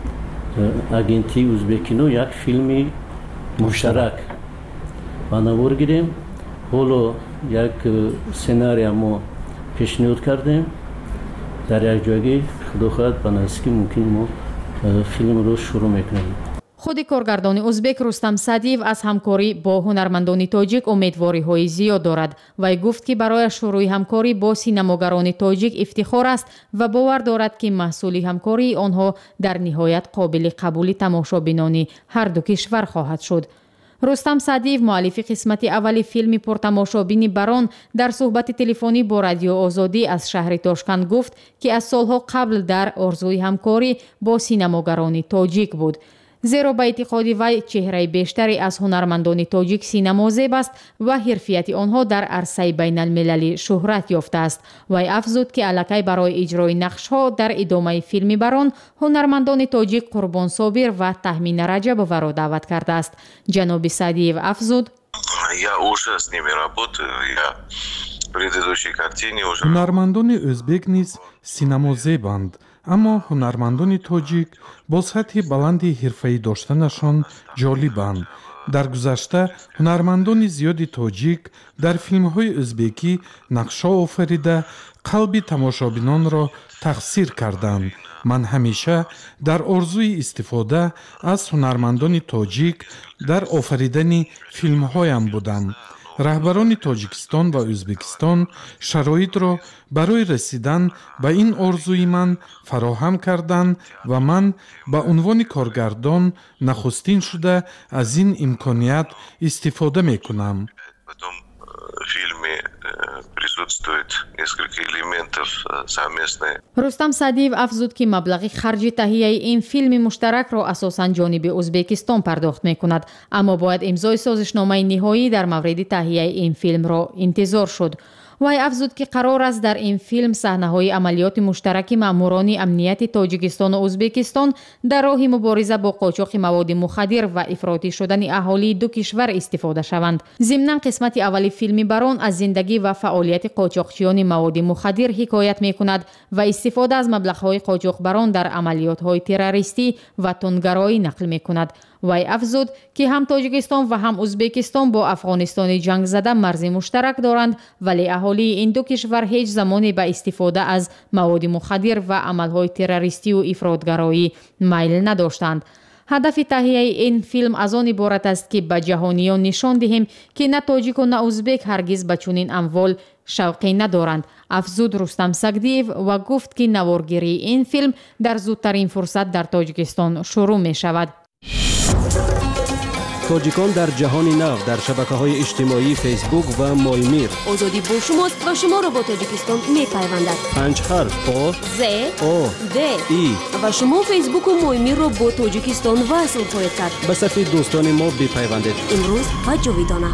агентии ӯзбекино як филми муштарак ба навор гирем. ҳоло як сценария мо пешниҳод кардем. дар якҷоягӣ худо хоҳад ба наздики мумкин мо филмро шурӯъ мекунем. худи коргардони ӯзбек рустам саъдиев аз ҳамкорӣ бо ҳунармандони тоҷик умедвориҳои зиёд дорад. вай гуфт ки барояш шурӯъи ҳамкорӣ бо синамогарони тоҷик ифтихор аст ва бовар дорад ки маҳсули ҳамкории онҳо дар ниҳоят қобили қабули тамошобинони ҳар ду кишвар хоҳад шуд. рустам саъдиев муаллифи қисмати аввали филми пуртамошобини барон дар суҳбати телефонӣ бо радио озодӣ аз шаҳри тошканд гуфт ки аз солҳо қабл дар орзуи ҳамкорӣ бо синамогарони тоҷик буд. зеро ба эътиқоди вай чеҳраи бештаре аз ҳунармандони тоҷик синамозеб аст ва ҳирфияти онҳо дар арсаи байналмилалӣ шӯҳрат ёфтааст. вай афзуд ки аллакай барои иҷрои нақшҳо дар идомаи филми барон ҳунармандони тоҷик Қурбон Собир ва Тахмина Раҷабованро даъват кардааст. ҷаноби Саъдиев афзуд: ҳунармандони ӯзбек низ синамозебанд, аммо ҳунармандони тоҷик бо сатҳи баланди ҳирфаӣ доштанашон ҷолибанд. дар гузашта ҳунармандони зиёди тоҷик дар филмҳои ӯзбекӣ нақшҳо офарида қалби тамошобинонро тахсир карданд. ман ҳамеша дар орзуи истифода аз ҳунармандони тоҷик дар офаридани филмҳоям будам. раҳбарони тоҷикистон ва ӯзбекистон шароитро барои расидан ба ин орзуи ман фароҳам карданд ва ман ба унвони коргардон нахустин шуда аз ин имконият истифода мекунам. рустам саъдиев афзуд ки маблағи харҷи таҳияи ин филми муштаракро асосан ҷониби ӯзбекистон пардохт мекунад, аммо бояд имзои созишномаи ниҳоӣ дар мавриди таҳияи ин филмро интизор шуд. вай афзуд ки қарор аст дар ин филм саҳнаҳои амалиёти муштараки маъмурони амнияти тоҷикистону ӯзбекистон дар роҳи мубориза бо қочоқи маводи мухаддир ва ифротӣ шудани аҳолии ду кишвар истифода шаванд. зимнан қисмати аввали филми барон аз зиндагӣ ва фаъолияти қочоқчиёни маводи мухаддир ҳикоят мекунад ва истифода аз маблағҳои қочоқбарон дар амалиётҳои террористӣ ва тунгароӣ нақл мекунад. вай афзуд ки ҳам тоҷикистон ва ҳам ӯзбекистон бо афғонистони ҷангзада марзи муштарак доранд, вале аҳолии ин ду кишвар ҳеҷ замоне ба истифода аз маводи мухаддир ва амалҳои террористию ифротгароӣ майл надоштанд. ҳадафи таҳияи ин филм аз он иборат аст ки ба ҷаҳониён нишон диҳем ки на тоҷику на ӯзбек ҳаргиз ба чунин амвол шавқӣ надоранд, афзуд Рустам Сагдиев ва гуфт ки наворгирии ин филм дар зудтарин фурсат дар Тоҷикистон шурӯъ мешавад. тоҷикон дар ҷаҳони нав дар шабакаҳои иҷтимоӣ фейсбук ва молмир. озодӣ бо шумост ва шуморо бо Тоҷикистон мепайвандад. панҷ ҳарф о з о д и ва шумо фейсбуку молмирро бо Тоҷикистон васл хоҳед кард. ба сафи дӯстони мо бипайвандед. имрӯз ва ҷовидона.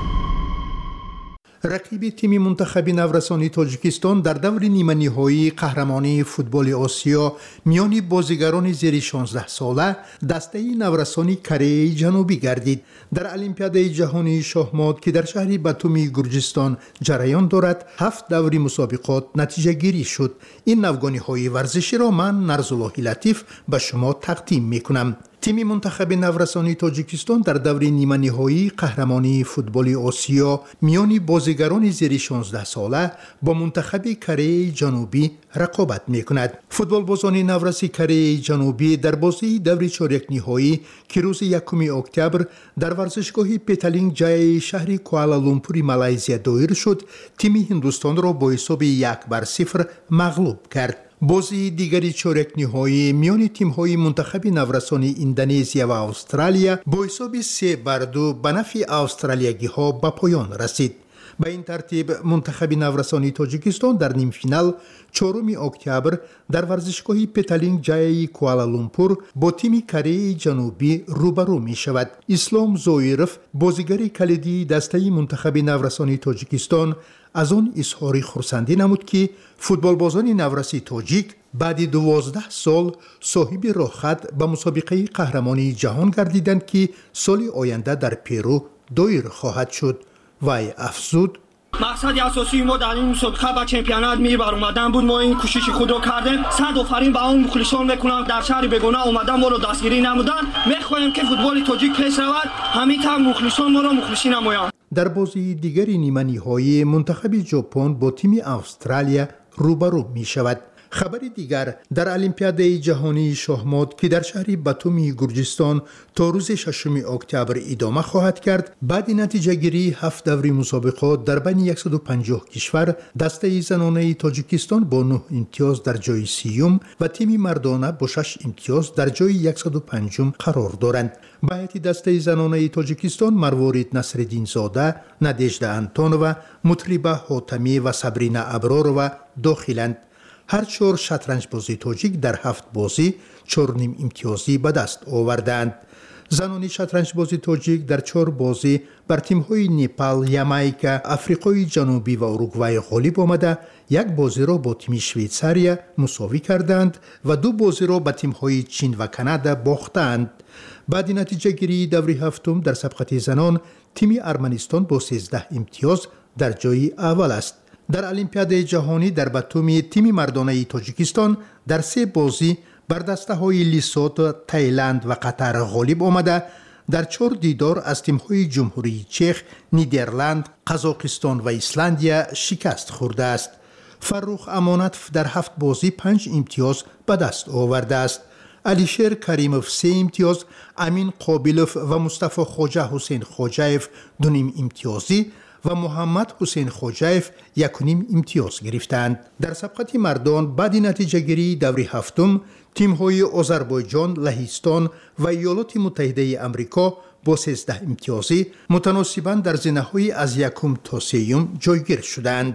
рақиби тими мунтахаби наврасони Тоҷикистон дар даври ниманиҳоии қаҳрамонии футболи Осиё миёни бозигарони зери шонздаҳ сола дастаи наврасони Кореяи Ҷанубӣ гардид. дар Олимпиадаи ҷаҳонии шоҳмот ки дар шаҳри Батумии Гурҷистон ҷараён дорад, ҳафт даври мусобиқот натиҷагирӣ шуд. ин навгониҳои варзиширо ман Нарзуллоҳи Латиф ба шумо тақдим мекунам. тими мунтахаби наврасони Тоҷикистон дар даври ниманиҳоии қаҳрамонии футболи Осиё миёни бозигарони зери шонздаҳ сола бо мунтахаби Кореяи Ҷанубӣ рақобат мекунад. футболбозони навраси Кореяи Ҷанубӣ дар бозии даври чорякниҳоӣ ки рӯзи якуми октябр дар варзишгоҳи Петалинг ҷаяи шаҳри Куала-Лумпури Малайзия доир шуд, тими Ҳиндустонро бо ҳисоби як бар сифр мағлуб кард. бозии дигари чорякниҳоӣ миёни тимҳои мунтахаби наврасони Индонезия ва Австралия бо ҳисоби се бар ду ба нафъи австралиягиҳо ба поён расид. ба ин тартиб мунтахаби наврасони Тоҷикистон дар нимфинал чоруми октябр дар варзишгоҳи Петалинг ҷаяи Куала-Лумпур бо тими Кореяи Ҷанубӣ рӯбарӯ мешавад. Ислом Зоиров, бозигари калидии дастаи мунтахаби наврасони Тоҷикистон, аз он изҳори хурсандӣ намуд ки футболбозони навраси тоҷик баъди дувоздаҳ сол соҳиби роҳхат ба мусобиқаи қаҳрамонии ҷаҳон гардиданд ки соли оянда дар Перу доир хоҳад шуд. вай афзуд: мақсади асосии мо дар ин мусобиқа ба чемпионат милли баромадан буд. мо ин кӯшиши худро кардем. сад офарин ба он мухлисон мекунам дар шаҳри бегона омада моро дастгирӣ намуданд. мехоҳем ки футболи тоҷик пеш равад. ҳамин тавр мухлисон моро мухлисӣ намоянд. дар бозии дигари ниманиҳоӣ мунтахаби ҷопон бо тими Австралия рӯбарӯ мешавад. хабари дигар, дар Олимпиадаи ҷаҳонии шоҳмот ки дар шаҳри Батумии Гурҷистон то рӯзи шашуми октябр идома хоҳад кард, баъди натиҷагирии ҳафт даври мусобиқот дар байни яксаду панҷоҳ кишвар, дастаи занонаи Тоҷикистон бо нӯҳ имтиёз дар ҷои сиюм ва тими мардона бо шаш имтиёз дар ҷои яксаду панҷум қарор доранд. ба ҳайати дастаи занонаи Тоҷикистон Марворид Насриддинзода, Надежда Антонова, Мутриба Ҳотамӣ ва Сабрина Абророва дохиланд. ҳар чор шатранҷбози тоҷик дар ҳафт бозӣ чор ним имтиёзӣ ба даст оварданд. занони шатранҷбози тоҷик дар чор бозӣ бар тимҳои Непал, Ямайка, Африқои Ҷанубӣ ва Уругвай ғолиб омада, як бозиро бо тими Швейтсария мусовӣ карданд ва ду бозиро ба тимҳои Чин ва Канада бохтанд. баъди натиҷагирии даври ҳафтум дар сабқати занон, тими Арманистон бо сездаҳ имтиёз дар ҷои аввал аст. дар Олимпиадаи ҷаҳонӣ дар Батуми тими мардонаи Тоҷикистон дар се бозӣ бар дастаҳои Лисото, Таиланд ва Қатар ғолиб омада, дар чор дидор аз тимҳои Ҷумҳурии Чех, Нидерланд, Қазоқистон ва Исландия шикаст хӯрдааст. Фаррух Амонатов дар ҳафт бозӣ панҷ имтиёз ба даст овардааст. Алишер Каримов се имтиёз, Амин Қобилов ва Мустафо Хоҷа Ҳусейн Хоҷаев ду ним имтиёзӣ ва Муҳаммад Ҳусейн Хоҷаев якуним имтиёз гирифтанд. дар сабқати мардон баъди натиҷагирии даври ҳафтум, тимҳои Озарбойҷон, Лаҳистон ва Иёлоти Муттаҳидаи Амрико бо сездаҳ имтиёзӣ мутаносибан дар зинаҳои аз якум то сеюм ҷойгир шуданд.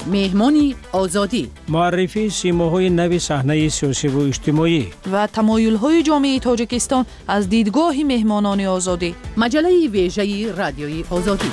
مهمانی آزادی، معرفی سیماهای نو صحنه سیاسی و اجتماعی و تمایل‌های جامعه تاجیکستان از دیدگاه مهمانان آزادی. مجله ویژه رادیوی آزادی.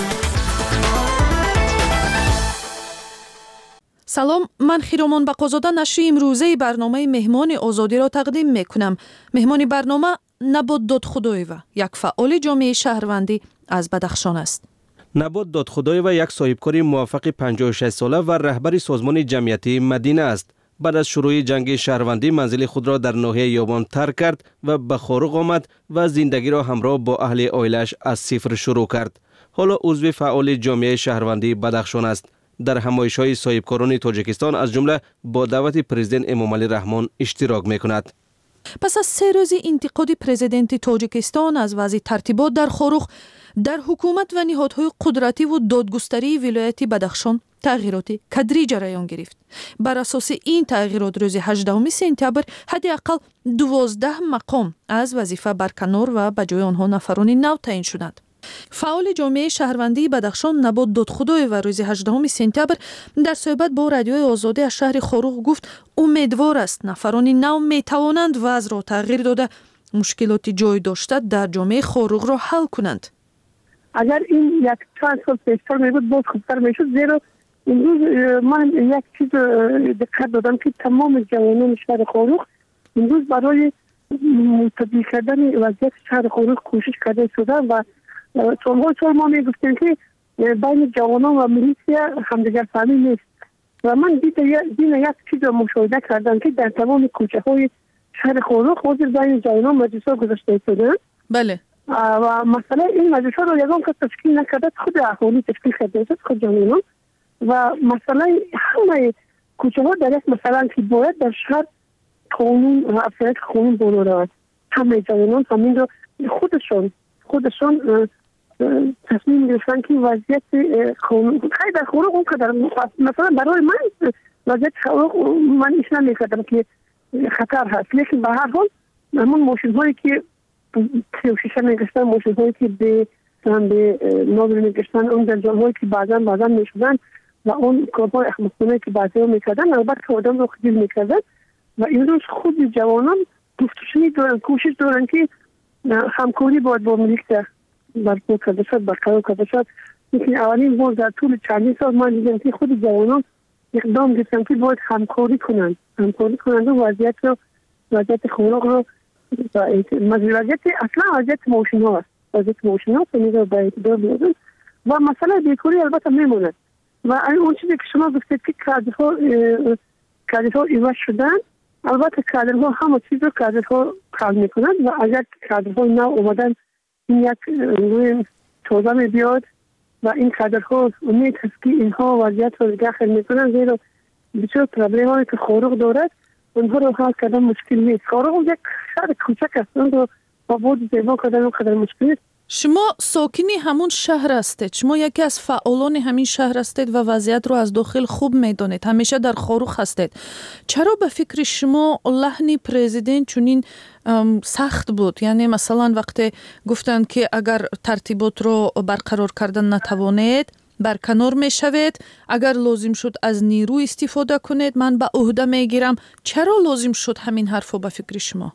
سلام، من خیرامان بقازاده نشری امروزه برنامه مهمان آزادی را تقدیم میکنم. مهمان برنامه نبات دادخدایوه، یک فعال جامعه شهروندی از بدخشان است. نبات دادخدایوه یک صاحبکار موفق پنجاه و شش ساله و رهبر سازمان جمعیتی مدینه است. بعد از شروع جنگ شهروندی منزل خود را در ناحیه یابان ترک کرد و به خارق آمد و زندگی را همراه با اهل عائله‌اش از صفر شروع کرد. حالا عضو فعال جامعه شهروندی بدخشان است. در همایش‌های صاحبکاران تاجیکستان از جمله با دعوت پرزیدنت امامعلی رحمان اشتراک می‌کند. پس از سه روز انتقاد پرزیدنت تاجیکستان از وضع ترتیبات در خاروخ، در حکومت و نهادهای قدرتی و دادگستری ولایت بدخشان تغییرات کدری جریان گرفت. بر اساس این تغییرات روز هجدهم سپتامبر حداقل دوازده مقام از وظیفه برکنار و به جای آنها نفران نو تعیین شدند. فعال جامعه شهروندی بدخشان نبات دادخدایوه و روز هجدهم سپتامبر در صحبت با رادیوی آزادی از شهر خاروخ گفت امیدوار است نفران نو می توانند وضع را تغییر داده مشکلات جای داشته در جامعه خاروخ را حل کنند. اگر این یک چند سال پیشتر می بود باز خوبتر می شد، زیرا امروز من یک چیز دقت دادم که تمام جوانان شهر خاروخ امروز برای تبدیل کردن وضعیت شهر خاروخ کوشش کرده شده و سالهای سال ما می گفتیم که بین جوانان و میلیسیا همدیگر فهمی نیست و من دین یک چیز را مشاهده کردم که در تمام کوچه های شهر خاروخ حاضر بین جوانان مجلس ها گذاشته شده. بله. و مثلا این مجلس ها را یگان که تشکیل نکرده خود اهالی تشکیل کرده شد، خود جوانان و مثلا همه کوچه ها در یک مثلا که باید در شهر قانون و افزایش قانون بالا رود، همه جوانان همین را خودشان خودشان تصمیم گرفتن که وضعیت قانون خیلی در خاروخ اون قدر مثلا برای من وضعیت خاروخ من ایش نمیکردم که خطر هست، لیکن به هر حال همون ماشین هایی که شیشه میگشتن، ماشین هایی که به به نابل میگشتن، اون دنجال هایی که بعضا بعضا میشدن و اون کارهای احمقانه که بعضی ها میکردن البته آدم رو خجیل میکردن و این روز خود جوانان گفتشنی دارن، کوشش دارن که همکاری باید با میلیسیا برقرار کرده شد برقرار کرده شد. لیکن اولین بار در طول چندین سال من دیدم که خود جوانان اقدام گرفتن که باید همکاری کنند همکاری کنند و وضعیت رو وضعیت خاروخ رو وضعیت اصلا وضعیت ماشین ها است وضعیت ماشین ها سنید رو به اعتدار بیادن و مسئله بیکاری البته میموند و اون چیزی که شما گفتید که کادرها کادرها ایواز شدن، البته کادرها همه چیز رو کادرها کار میکنند و اگر کادرها نو اومدن این یک روی توضیح می بیاد و این کادرها امید هست که اینها وضعیت رو داخل میکنن، زیرا بسیار پرابلم هایی که خاروخ دارد اونها رو حل کردن مشکل نیست. خاروخ یک شهر کوچک است، اون رو آباد زیبا کردن اونقدر مشکل نیست. شما ساکنی همون شهر هستید، شما یکی از فعالان همین شهر هستید و وضعیت رو از داخل خوب میدونید، همیشه در خاروخ هستید. چرا به فکر شما لحن پرزیدنت چنین سخت بود؟ یعنی مثلا وقتی گفتند که اگر ترتیبات رو برقرار کردن نتوانید برکنار میشوید، اگر لازم شد از نیرو استفاده کنید من به عهده میگیرم، چرا لازم شد همین حرفو به فکر شما؟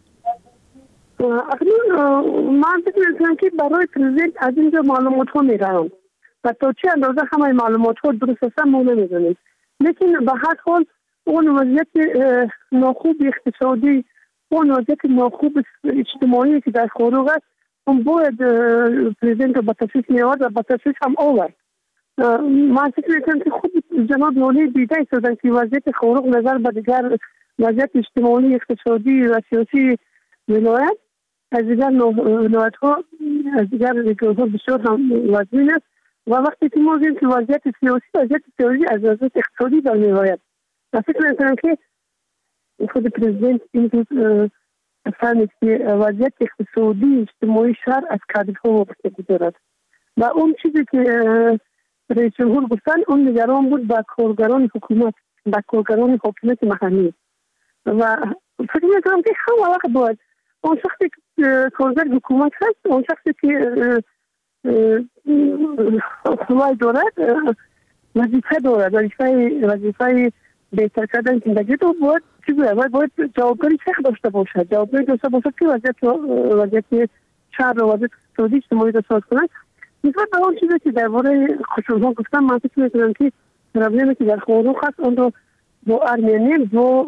من فکر میکنم که برای پرزیدنت از اینجا معلومات ها میرم و تا چه اندازه همه معلومات ها درست هستن ما نمیدونیم، لیکن به هر حال اون وضعیت ناخوب اقتصادی، اون وضعیت ناخوب اجتماعی که در خاروخ است، اون باید پرزیدنت رو به تشخیص میآورد و به تشخیص هم آورد. من فکر میکنم که خود جناب نولی دیده شدن که وضعیت خاروخ نظر به دیگر وضعیت اجتماعی اقتصادی و سیاسی ولایت از دیگر ولایت ها از دیگر ریاست ها بسیار هم وزین است و وقتی که ما دیدیم که وضعیت سیاسی وضعیت سیاسی از وضعیت اقتصادی در میآید و فکر میکنم که خود پرزیدنت این روز فهمید که وضعیت اقتصادی اجتماعی شهر از کادرها وابسته گذارد و اون چیزی که رئیس جمهور گفتن اون نگران بود با کارگران حکومت با کارگران حکومت محلی و فکر میکنم که همه وقت باید اون شخصی که کارگر حکومت هست، اون شخصی که حمای دارد وظیفه دارد، وظیفه وظیفه بهتر کردن زندگی تو باید چی باید باید جوابداری سخت داشته باشد، جوابداری داشته باشد که وضعیت وضعیت شهر و وضعیت اقتصادی اجتماعی را ساز کنند. نسبت به آن چیزی که درباره خشونت‌ها گفتم، من فکر می‌کنم که پروبلمی که در خاروخ هست اون رو با ارمنی با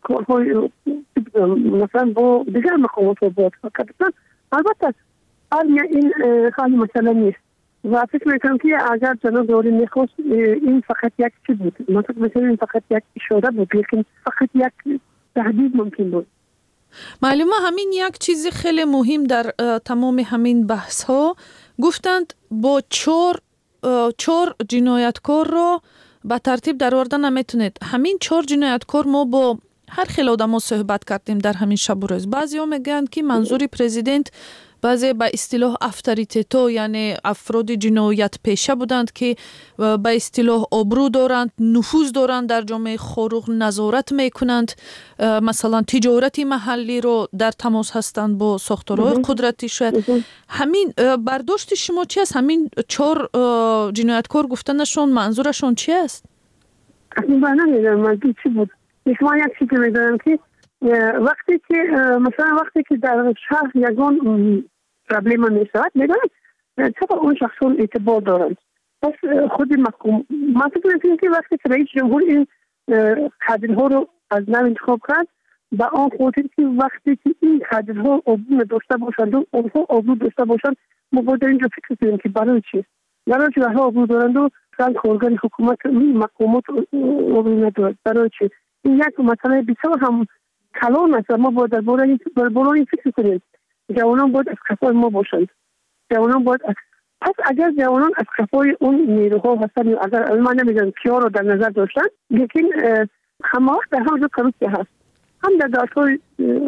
مثلا با دیگر مقامات رو باید فکر کنم. البته ارمنی این خالی مسئله نیست و فکر میکنم که اگر جناب دوری میخواست این فقط یک چی بود، من فکر میکنم این فقط یک اشاره بود، لیکن فقط یک تهدید ممکن بود. معلومه همین یک چیز خیلی مهم در تمام همین بحث ها گفتند با چهار چهار جنایتکار را به ترتیب در آوردن نمیتونید. همین چهار جنایتکار ما با هر خیلی آدم ها صحبت کردیم در همین شب و روز. بعضی ها میگن که منظور پرزیدنت بعضی به اصطلاح افتریتیتو یعنی افراد جنایت پیشه بودند که به اصطلاح آبرو دارند، نفوذ دارند در جامعه خاروخ، نظارت میکنند، مثلا تجارت محلی رو در تماس هستند با ساختارهای قدرتی. شاید همین برداشت شما چی است؟ همین چهار جنایتکار گفتنشون منظورشون چی است؟ من نمیدونم منظور چی بود. من یک چیزی میدونم که وقتی که مثلا وقتی که در شهر یگان پرابلم میشود میگن چرا اون شخصون اعتبار دارند. پس خود مقام من فکر میکنم که وقتی که رئیس جمهور این کادرها رو از نو انتخاب کرد به آن خاطر که وقتی که این کادرها آبرو داشته باشند و اونها آبرو داشته باشند ما باید اینجا فکر کنیم که برای چی برای چی وقتی آبرو دارند و کارگر حکومت مقامات آبرو ندارد برای چی. این یک مسئله بسیار هم کلان است. ما باید در باره فکر کنیم. جوانان باید از کفای ما باشند. جوانان باید از... پس اگر جوانان از کفای اون نیروها هستند، اگر من نمیدونم کیا رو در نظر داشتن، لیکن همه وقت در همونجا کروسیه هست، هم در داشتهای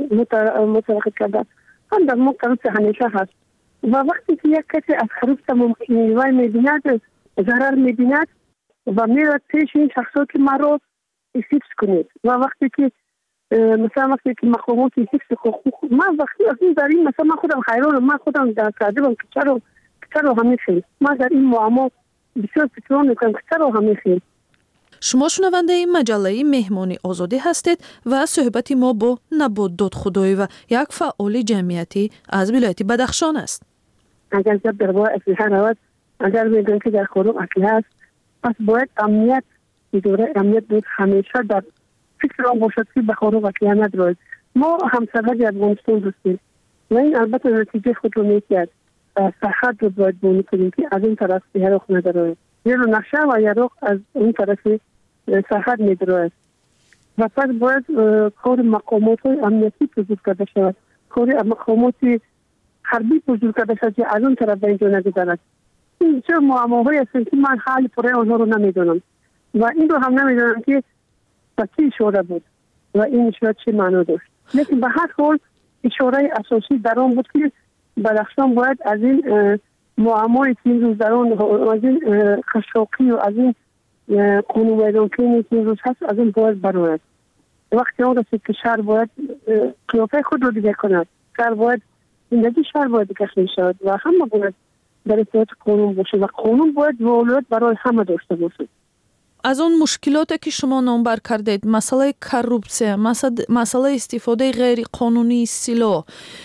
مترقب کرده هم در ما کروسیه همیشه هست و وقتی که یک کسی از کروسیه نیروی میبیند ضرر میبیند و میرد پیش این شخصا که ما رو حفظ کنید و وقتی که مثلا وقتی که مقامات حفظ حقوق من وقتی از این در این مثلا من خودم حیرانم، من خودم در کردم که چرا چرا همین خیلی من در این معما بسیار فکران میکنم که چرا همین خیلی. شما شنونده این مجله مهمانی آزادی هستید و صحبت ما با نبات دادخدایی و یک فعال جمعیتی از ولایت بدخشان است. اگر جب در باره اسلحه رود، اگر میگن که در خاروخ اسلحه است، پس باید امنیت اداره امنیت بود همیشه در فکر آن باشد که به خاروخ اسلحه ندارد. ما همسرحد افغانستان دوستیم و این البته نتیجه خود رو میکرد. سرحد رو باید بونی کنیم که از این طرف یراق ندارد، زیرا نقشه و یراق از این طرف سرحد میدارد و پس باید کار مقامات امنیتی بزرگ کرده شود، کار مقامات حربی بزرگ کرده شود که از اون طرف به اینجا نگذرد. این چه معماهای هستند که من حال پره آنها رو نمیدونم و این رو هم نمیدونم که با چی اشاره بود و این اشاره چی معنا داشت. لیکن به هر حال اشاره اساسی در آن بود که بدخشان باید از این معمای که این روز در آن از این خشاقی و از این قانون ویرانکنی که این روز هست از این باید برآید. وقتی آن رسید که شهر باید قیافه خود رو دیگه کند، شهر باید زندگی شهر باید دیگه شود و همه باید در اطاعت قانون باشه و قانون باید اولویت برای همه داشته باشه. از اون مشکلاتی که شما نامبر کردید، مسئله کروپسیه، مسئله استفاده غیر قانونی سلاح،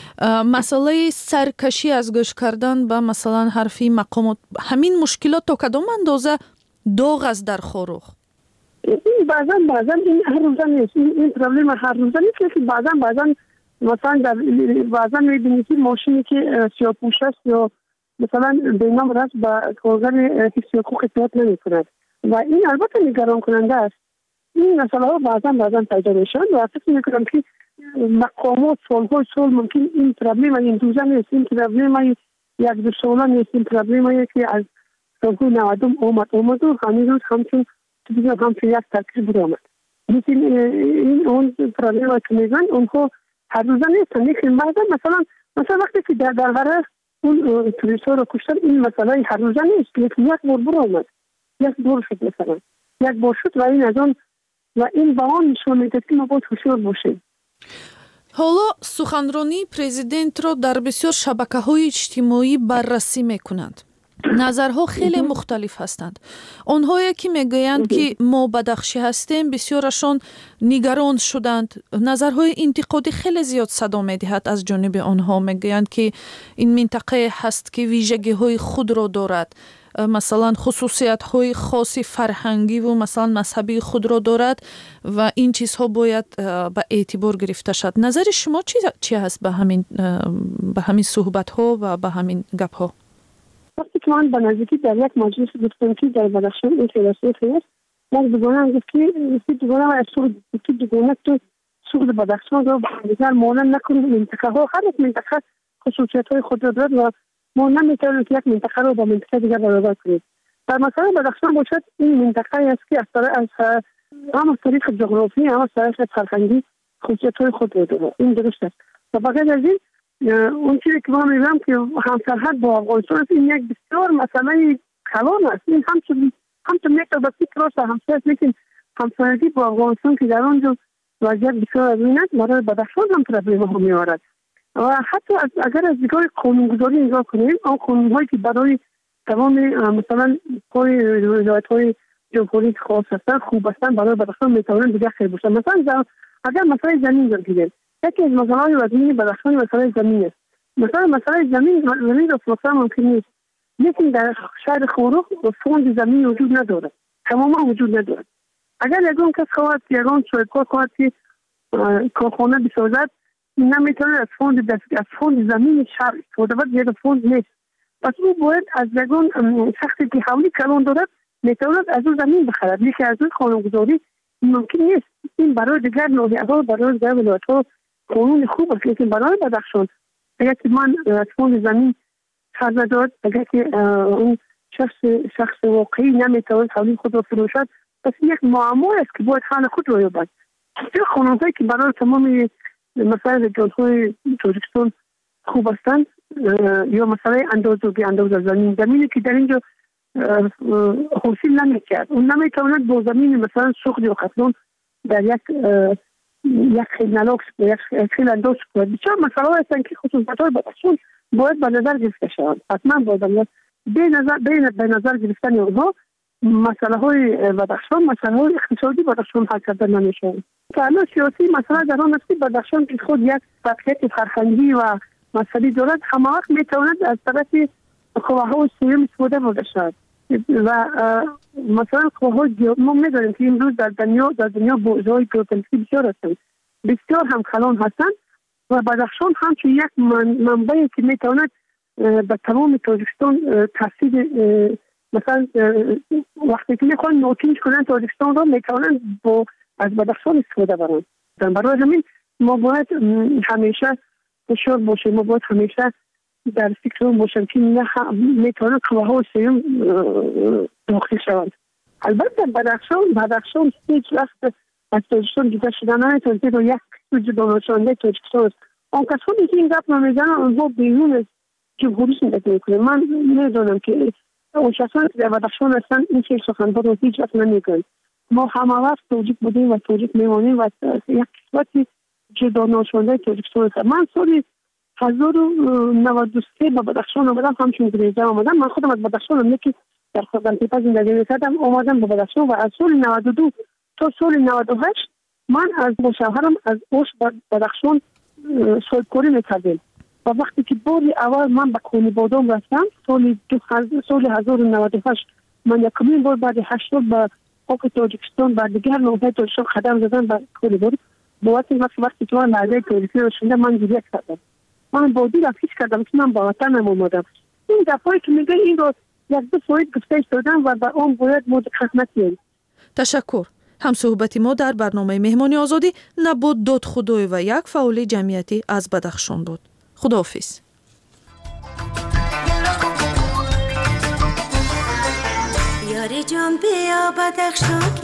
مسئله سرکشی از گوش کردن به مثلا حرفی مقامات، همین مشکلات تا کدام اندازه داغ است در خاروخ؟ این بعضا بعضا این هر روزه نیست، این پرابلم هر روزه نیست که بعضا بعضا مثلا در بعضا میبینید که ماشینی که سیاه‌پوش است یا مثلا بینام راست با کارگر حفظ حقوق اطاعت نمی‌کند و این البته نگران کننده است. این مسئله ها بعضا بعضا پیدا میشن و فکر میکنم که مقامات سالهای سال ممکن این پرابلم این دوزه نیست، این پرابلم یک دو ساله نیست، این پرابلم که از سالهای نودم آمد آمد و همین روز همچون تو دیگه همچون یک ترکیب بود آمد. لیکن این اون پرابلم که میگن اونها هر روزه نیستن، لیکن بعضا مثلا مثلا وقتی که در درغره اون توریست ها رو کشتن این مسئله هر روزه نیست، لیکن یک بار بر آمد، یک بار شد مثلا یک بار شد و این از آن و این با آن نشان میدهد که ما باید هوشیار باشیم. حالا سخنرانی پرزیدنت را در بسیار شبکه‌های اجتماعی بررسی میکنند. назарҳо хеле мухталиф ҳастанд. онҳое ки мегӯянд ки мо бадахшӣ ҳастем, бисёрашон нигарон шуданд. назарҳои интиқодӣ хеле зиёд садо медиҳад аз ҷониби онҳо. мегӯянд ки ин минтақае ҳаст ки вижагиҳои худро дорад, масалан хусусиятҳои хоси фарҳангиву масалан мазҳабии худро дорад ва ин чизҳо бояд ба эътибор гирифта шуд. назари шумо чӣ ҳаст ба ҳамин ба ҳамин суҳбатҳо ва ба ҳамин гапҳо؟ وقتی که من به نزدیکی در یک مجلس گفتم که در بدخشان این فیلسوف هست، یک دوگانه گفت که این دوگانه از سوق که دوگانه تو سوق بدخشان رو دیگر مانند نکنید. منطقه ها هر یک منطقه خصوصیت های خود را دارد و ما نمیتوانیم که یک منطقه رو با منطقه دیگر برابر کنیم. در مثلا بدخشان باشد این منطقه است که از طریق از هم از طریق جغرافی هم از طریق فرهنگی خصوصیت های خود را دارد. این درست است. و بغیر از این اون چیزی که ما میگم که همسرحد با افغانستان است، این یک بسیار مسئله کلان است. این همچون همچون میتونه بسیار راست همسر است، لیکن همسرگی با افغانستان که در آنجا وضعیت بسیار از این است، برای بدخشان هم پرابلم ها میآورد. و حتی اگر از دیگه قانونگذاری نگاه کنیم، آن قانونهایی که برای تمام مثلا کوی ولایت‌های جمهوری خاص هستند خوب هستند، برای بدخشان میتوانند دیگه خیر باشند. مثلا اگر مسئله زمین بگیریم، یکی از مسائل وزنی بدخشان مسئله زمین است. مثلا مسئله زمین زمین رو فروختن ممکن نیست، لیکن در شهر خورخ فوند زمین وجود ندارد، تماما وجود ندارد. اگر یگان کس خواهد یگان صاحبکار خواهد که کارخانه بسازد، نمیتونه از فوند از فوند زمین شهر استفاده کنه، یا فوند نیست. پس او باید از یگان شخصی که حولی کلان دارد میتواند از او زمین بخرد، لیکن از اون قانونگذاری ممکن نیست. این برای دیگر ناحیه‌ها، برای دیگر ولایت‌ها قانون خوب است، لیکن برای بدخشان اگر که من از فوند زمین سر ندارد، اگر که اون شخص شخص واقعی نمیتواند حولی خود را فروشد، پس یک معما است که باید حل خود را یابد. این قانون‌هایی که برای تمام مثلا رجال‌های تاجیکستان خوب هستند، یا مثلا اندازه بی اندازه زمین زمینی که در اینجا حاصل نمی‌کرد، اون نمیتواند با زمین مثلا سوخت یا قطلون در یک یک خیل نلاکس یک خیل انداز کنند. بسیار مسئله هستند که خصوصیت‌های بدخشان باید به نظر گرفته شوند. حتما باید به نظر به نظر گرفتن اونها مسئله های بدخشان، مسئله های اقتصادی بدخشان حل کرده نمیشوند. تعلق سیاسی مسئله در آن است که بدخشان که خود یک فعالیت فرهنگی و مذهبی دارد، همه وقت میتواند از طرف قواهای سیام استفاده برده شود. و مثلا قواهای ما میدانیم که امروز در دنیا در دنیا بازارهای ژئوپلیتیکی بسیار هستند، بسیار هم کلان هستند و بدخشان همچون یک منبعی که میتواند به تمام تاجیکستان تاثیر، مثلا وقتی که میخوان نوچینج کنن تاجیکستان را میتونن با از بدخشان استفاده برن. برای همین ما باید همیشه فشار باشیم، ما باید همیشه در فکرمون باشیم که نه میتونن قواها و سیوم داخل شوند. البته بدخشان بدخشان هیچ وقت از تاجیکستان جدا شدن نمیتونه، زیرا یک جدا نشانده تاجیکستان است. آن کسانی که این گپ نمیزنن اونها بیرون از جمهوری زندگی میکنه. من میدونم که اون شخصان که در بدخشان هستن این چه سخنها رو هیچ وقت نمیگن. ما همه وقت تاجیک بودیم و تاجیک میمانیم و یک قسمتی جدا نشانده تاجیکستان هست. من سال هزار و نود و سه به بدخشان آمدم، همچون گریزه آمدم. من خودم از بدخشان هم یکی در خزانتیپه زندگی میکردم، آمدم به بدخشان و از سال نود و دو تا سال نود و هشت من از با شوهرم از اوش بدخشان صاحبکاری میکردیم. و وقتی که باری اول من به کونی بادام رفتم سال سال هزار و نود و هشت، من یکمین بار بعد هشت سال به خاک تاجیکستان بر دیگر نوبه تاجیکستان قدم زدم به کونی بادام. بابت وقتی وقتی که من لحظه تاریخی رو شنیدم من گریه کردم. من با دل افسوس کردم که من با وطنم اومدم. این دفعه که میگه این رو یک دو ساعت گفتش دادم و به آن باید مورد خدمت بیاییم. تشکر. همصحبت ما در برنامه مهمانی آزادی نبود داد خدای و یک فعال جمعیتی از بدخشان بود. خداحافظ. یاری جان بیا بدخشان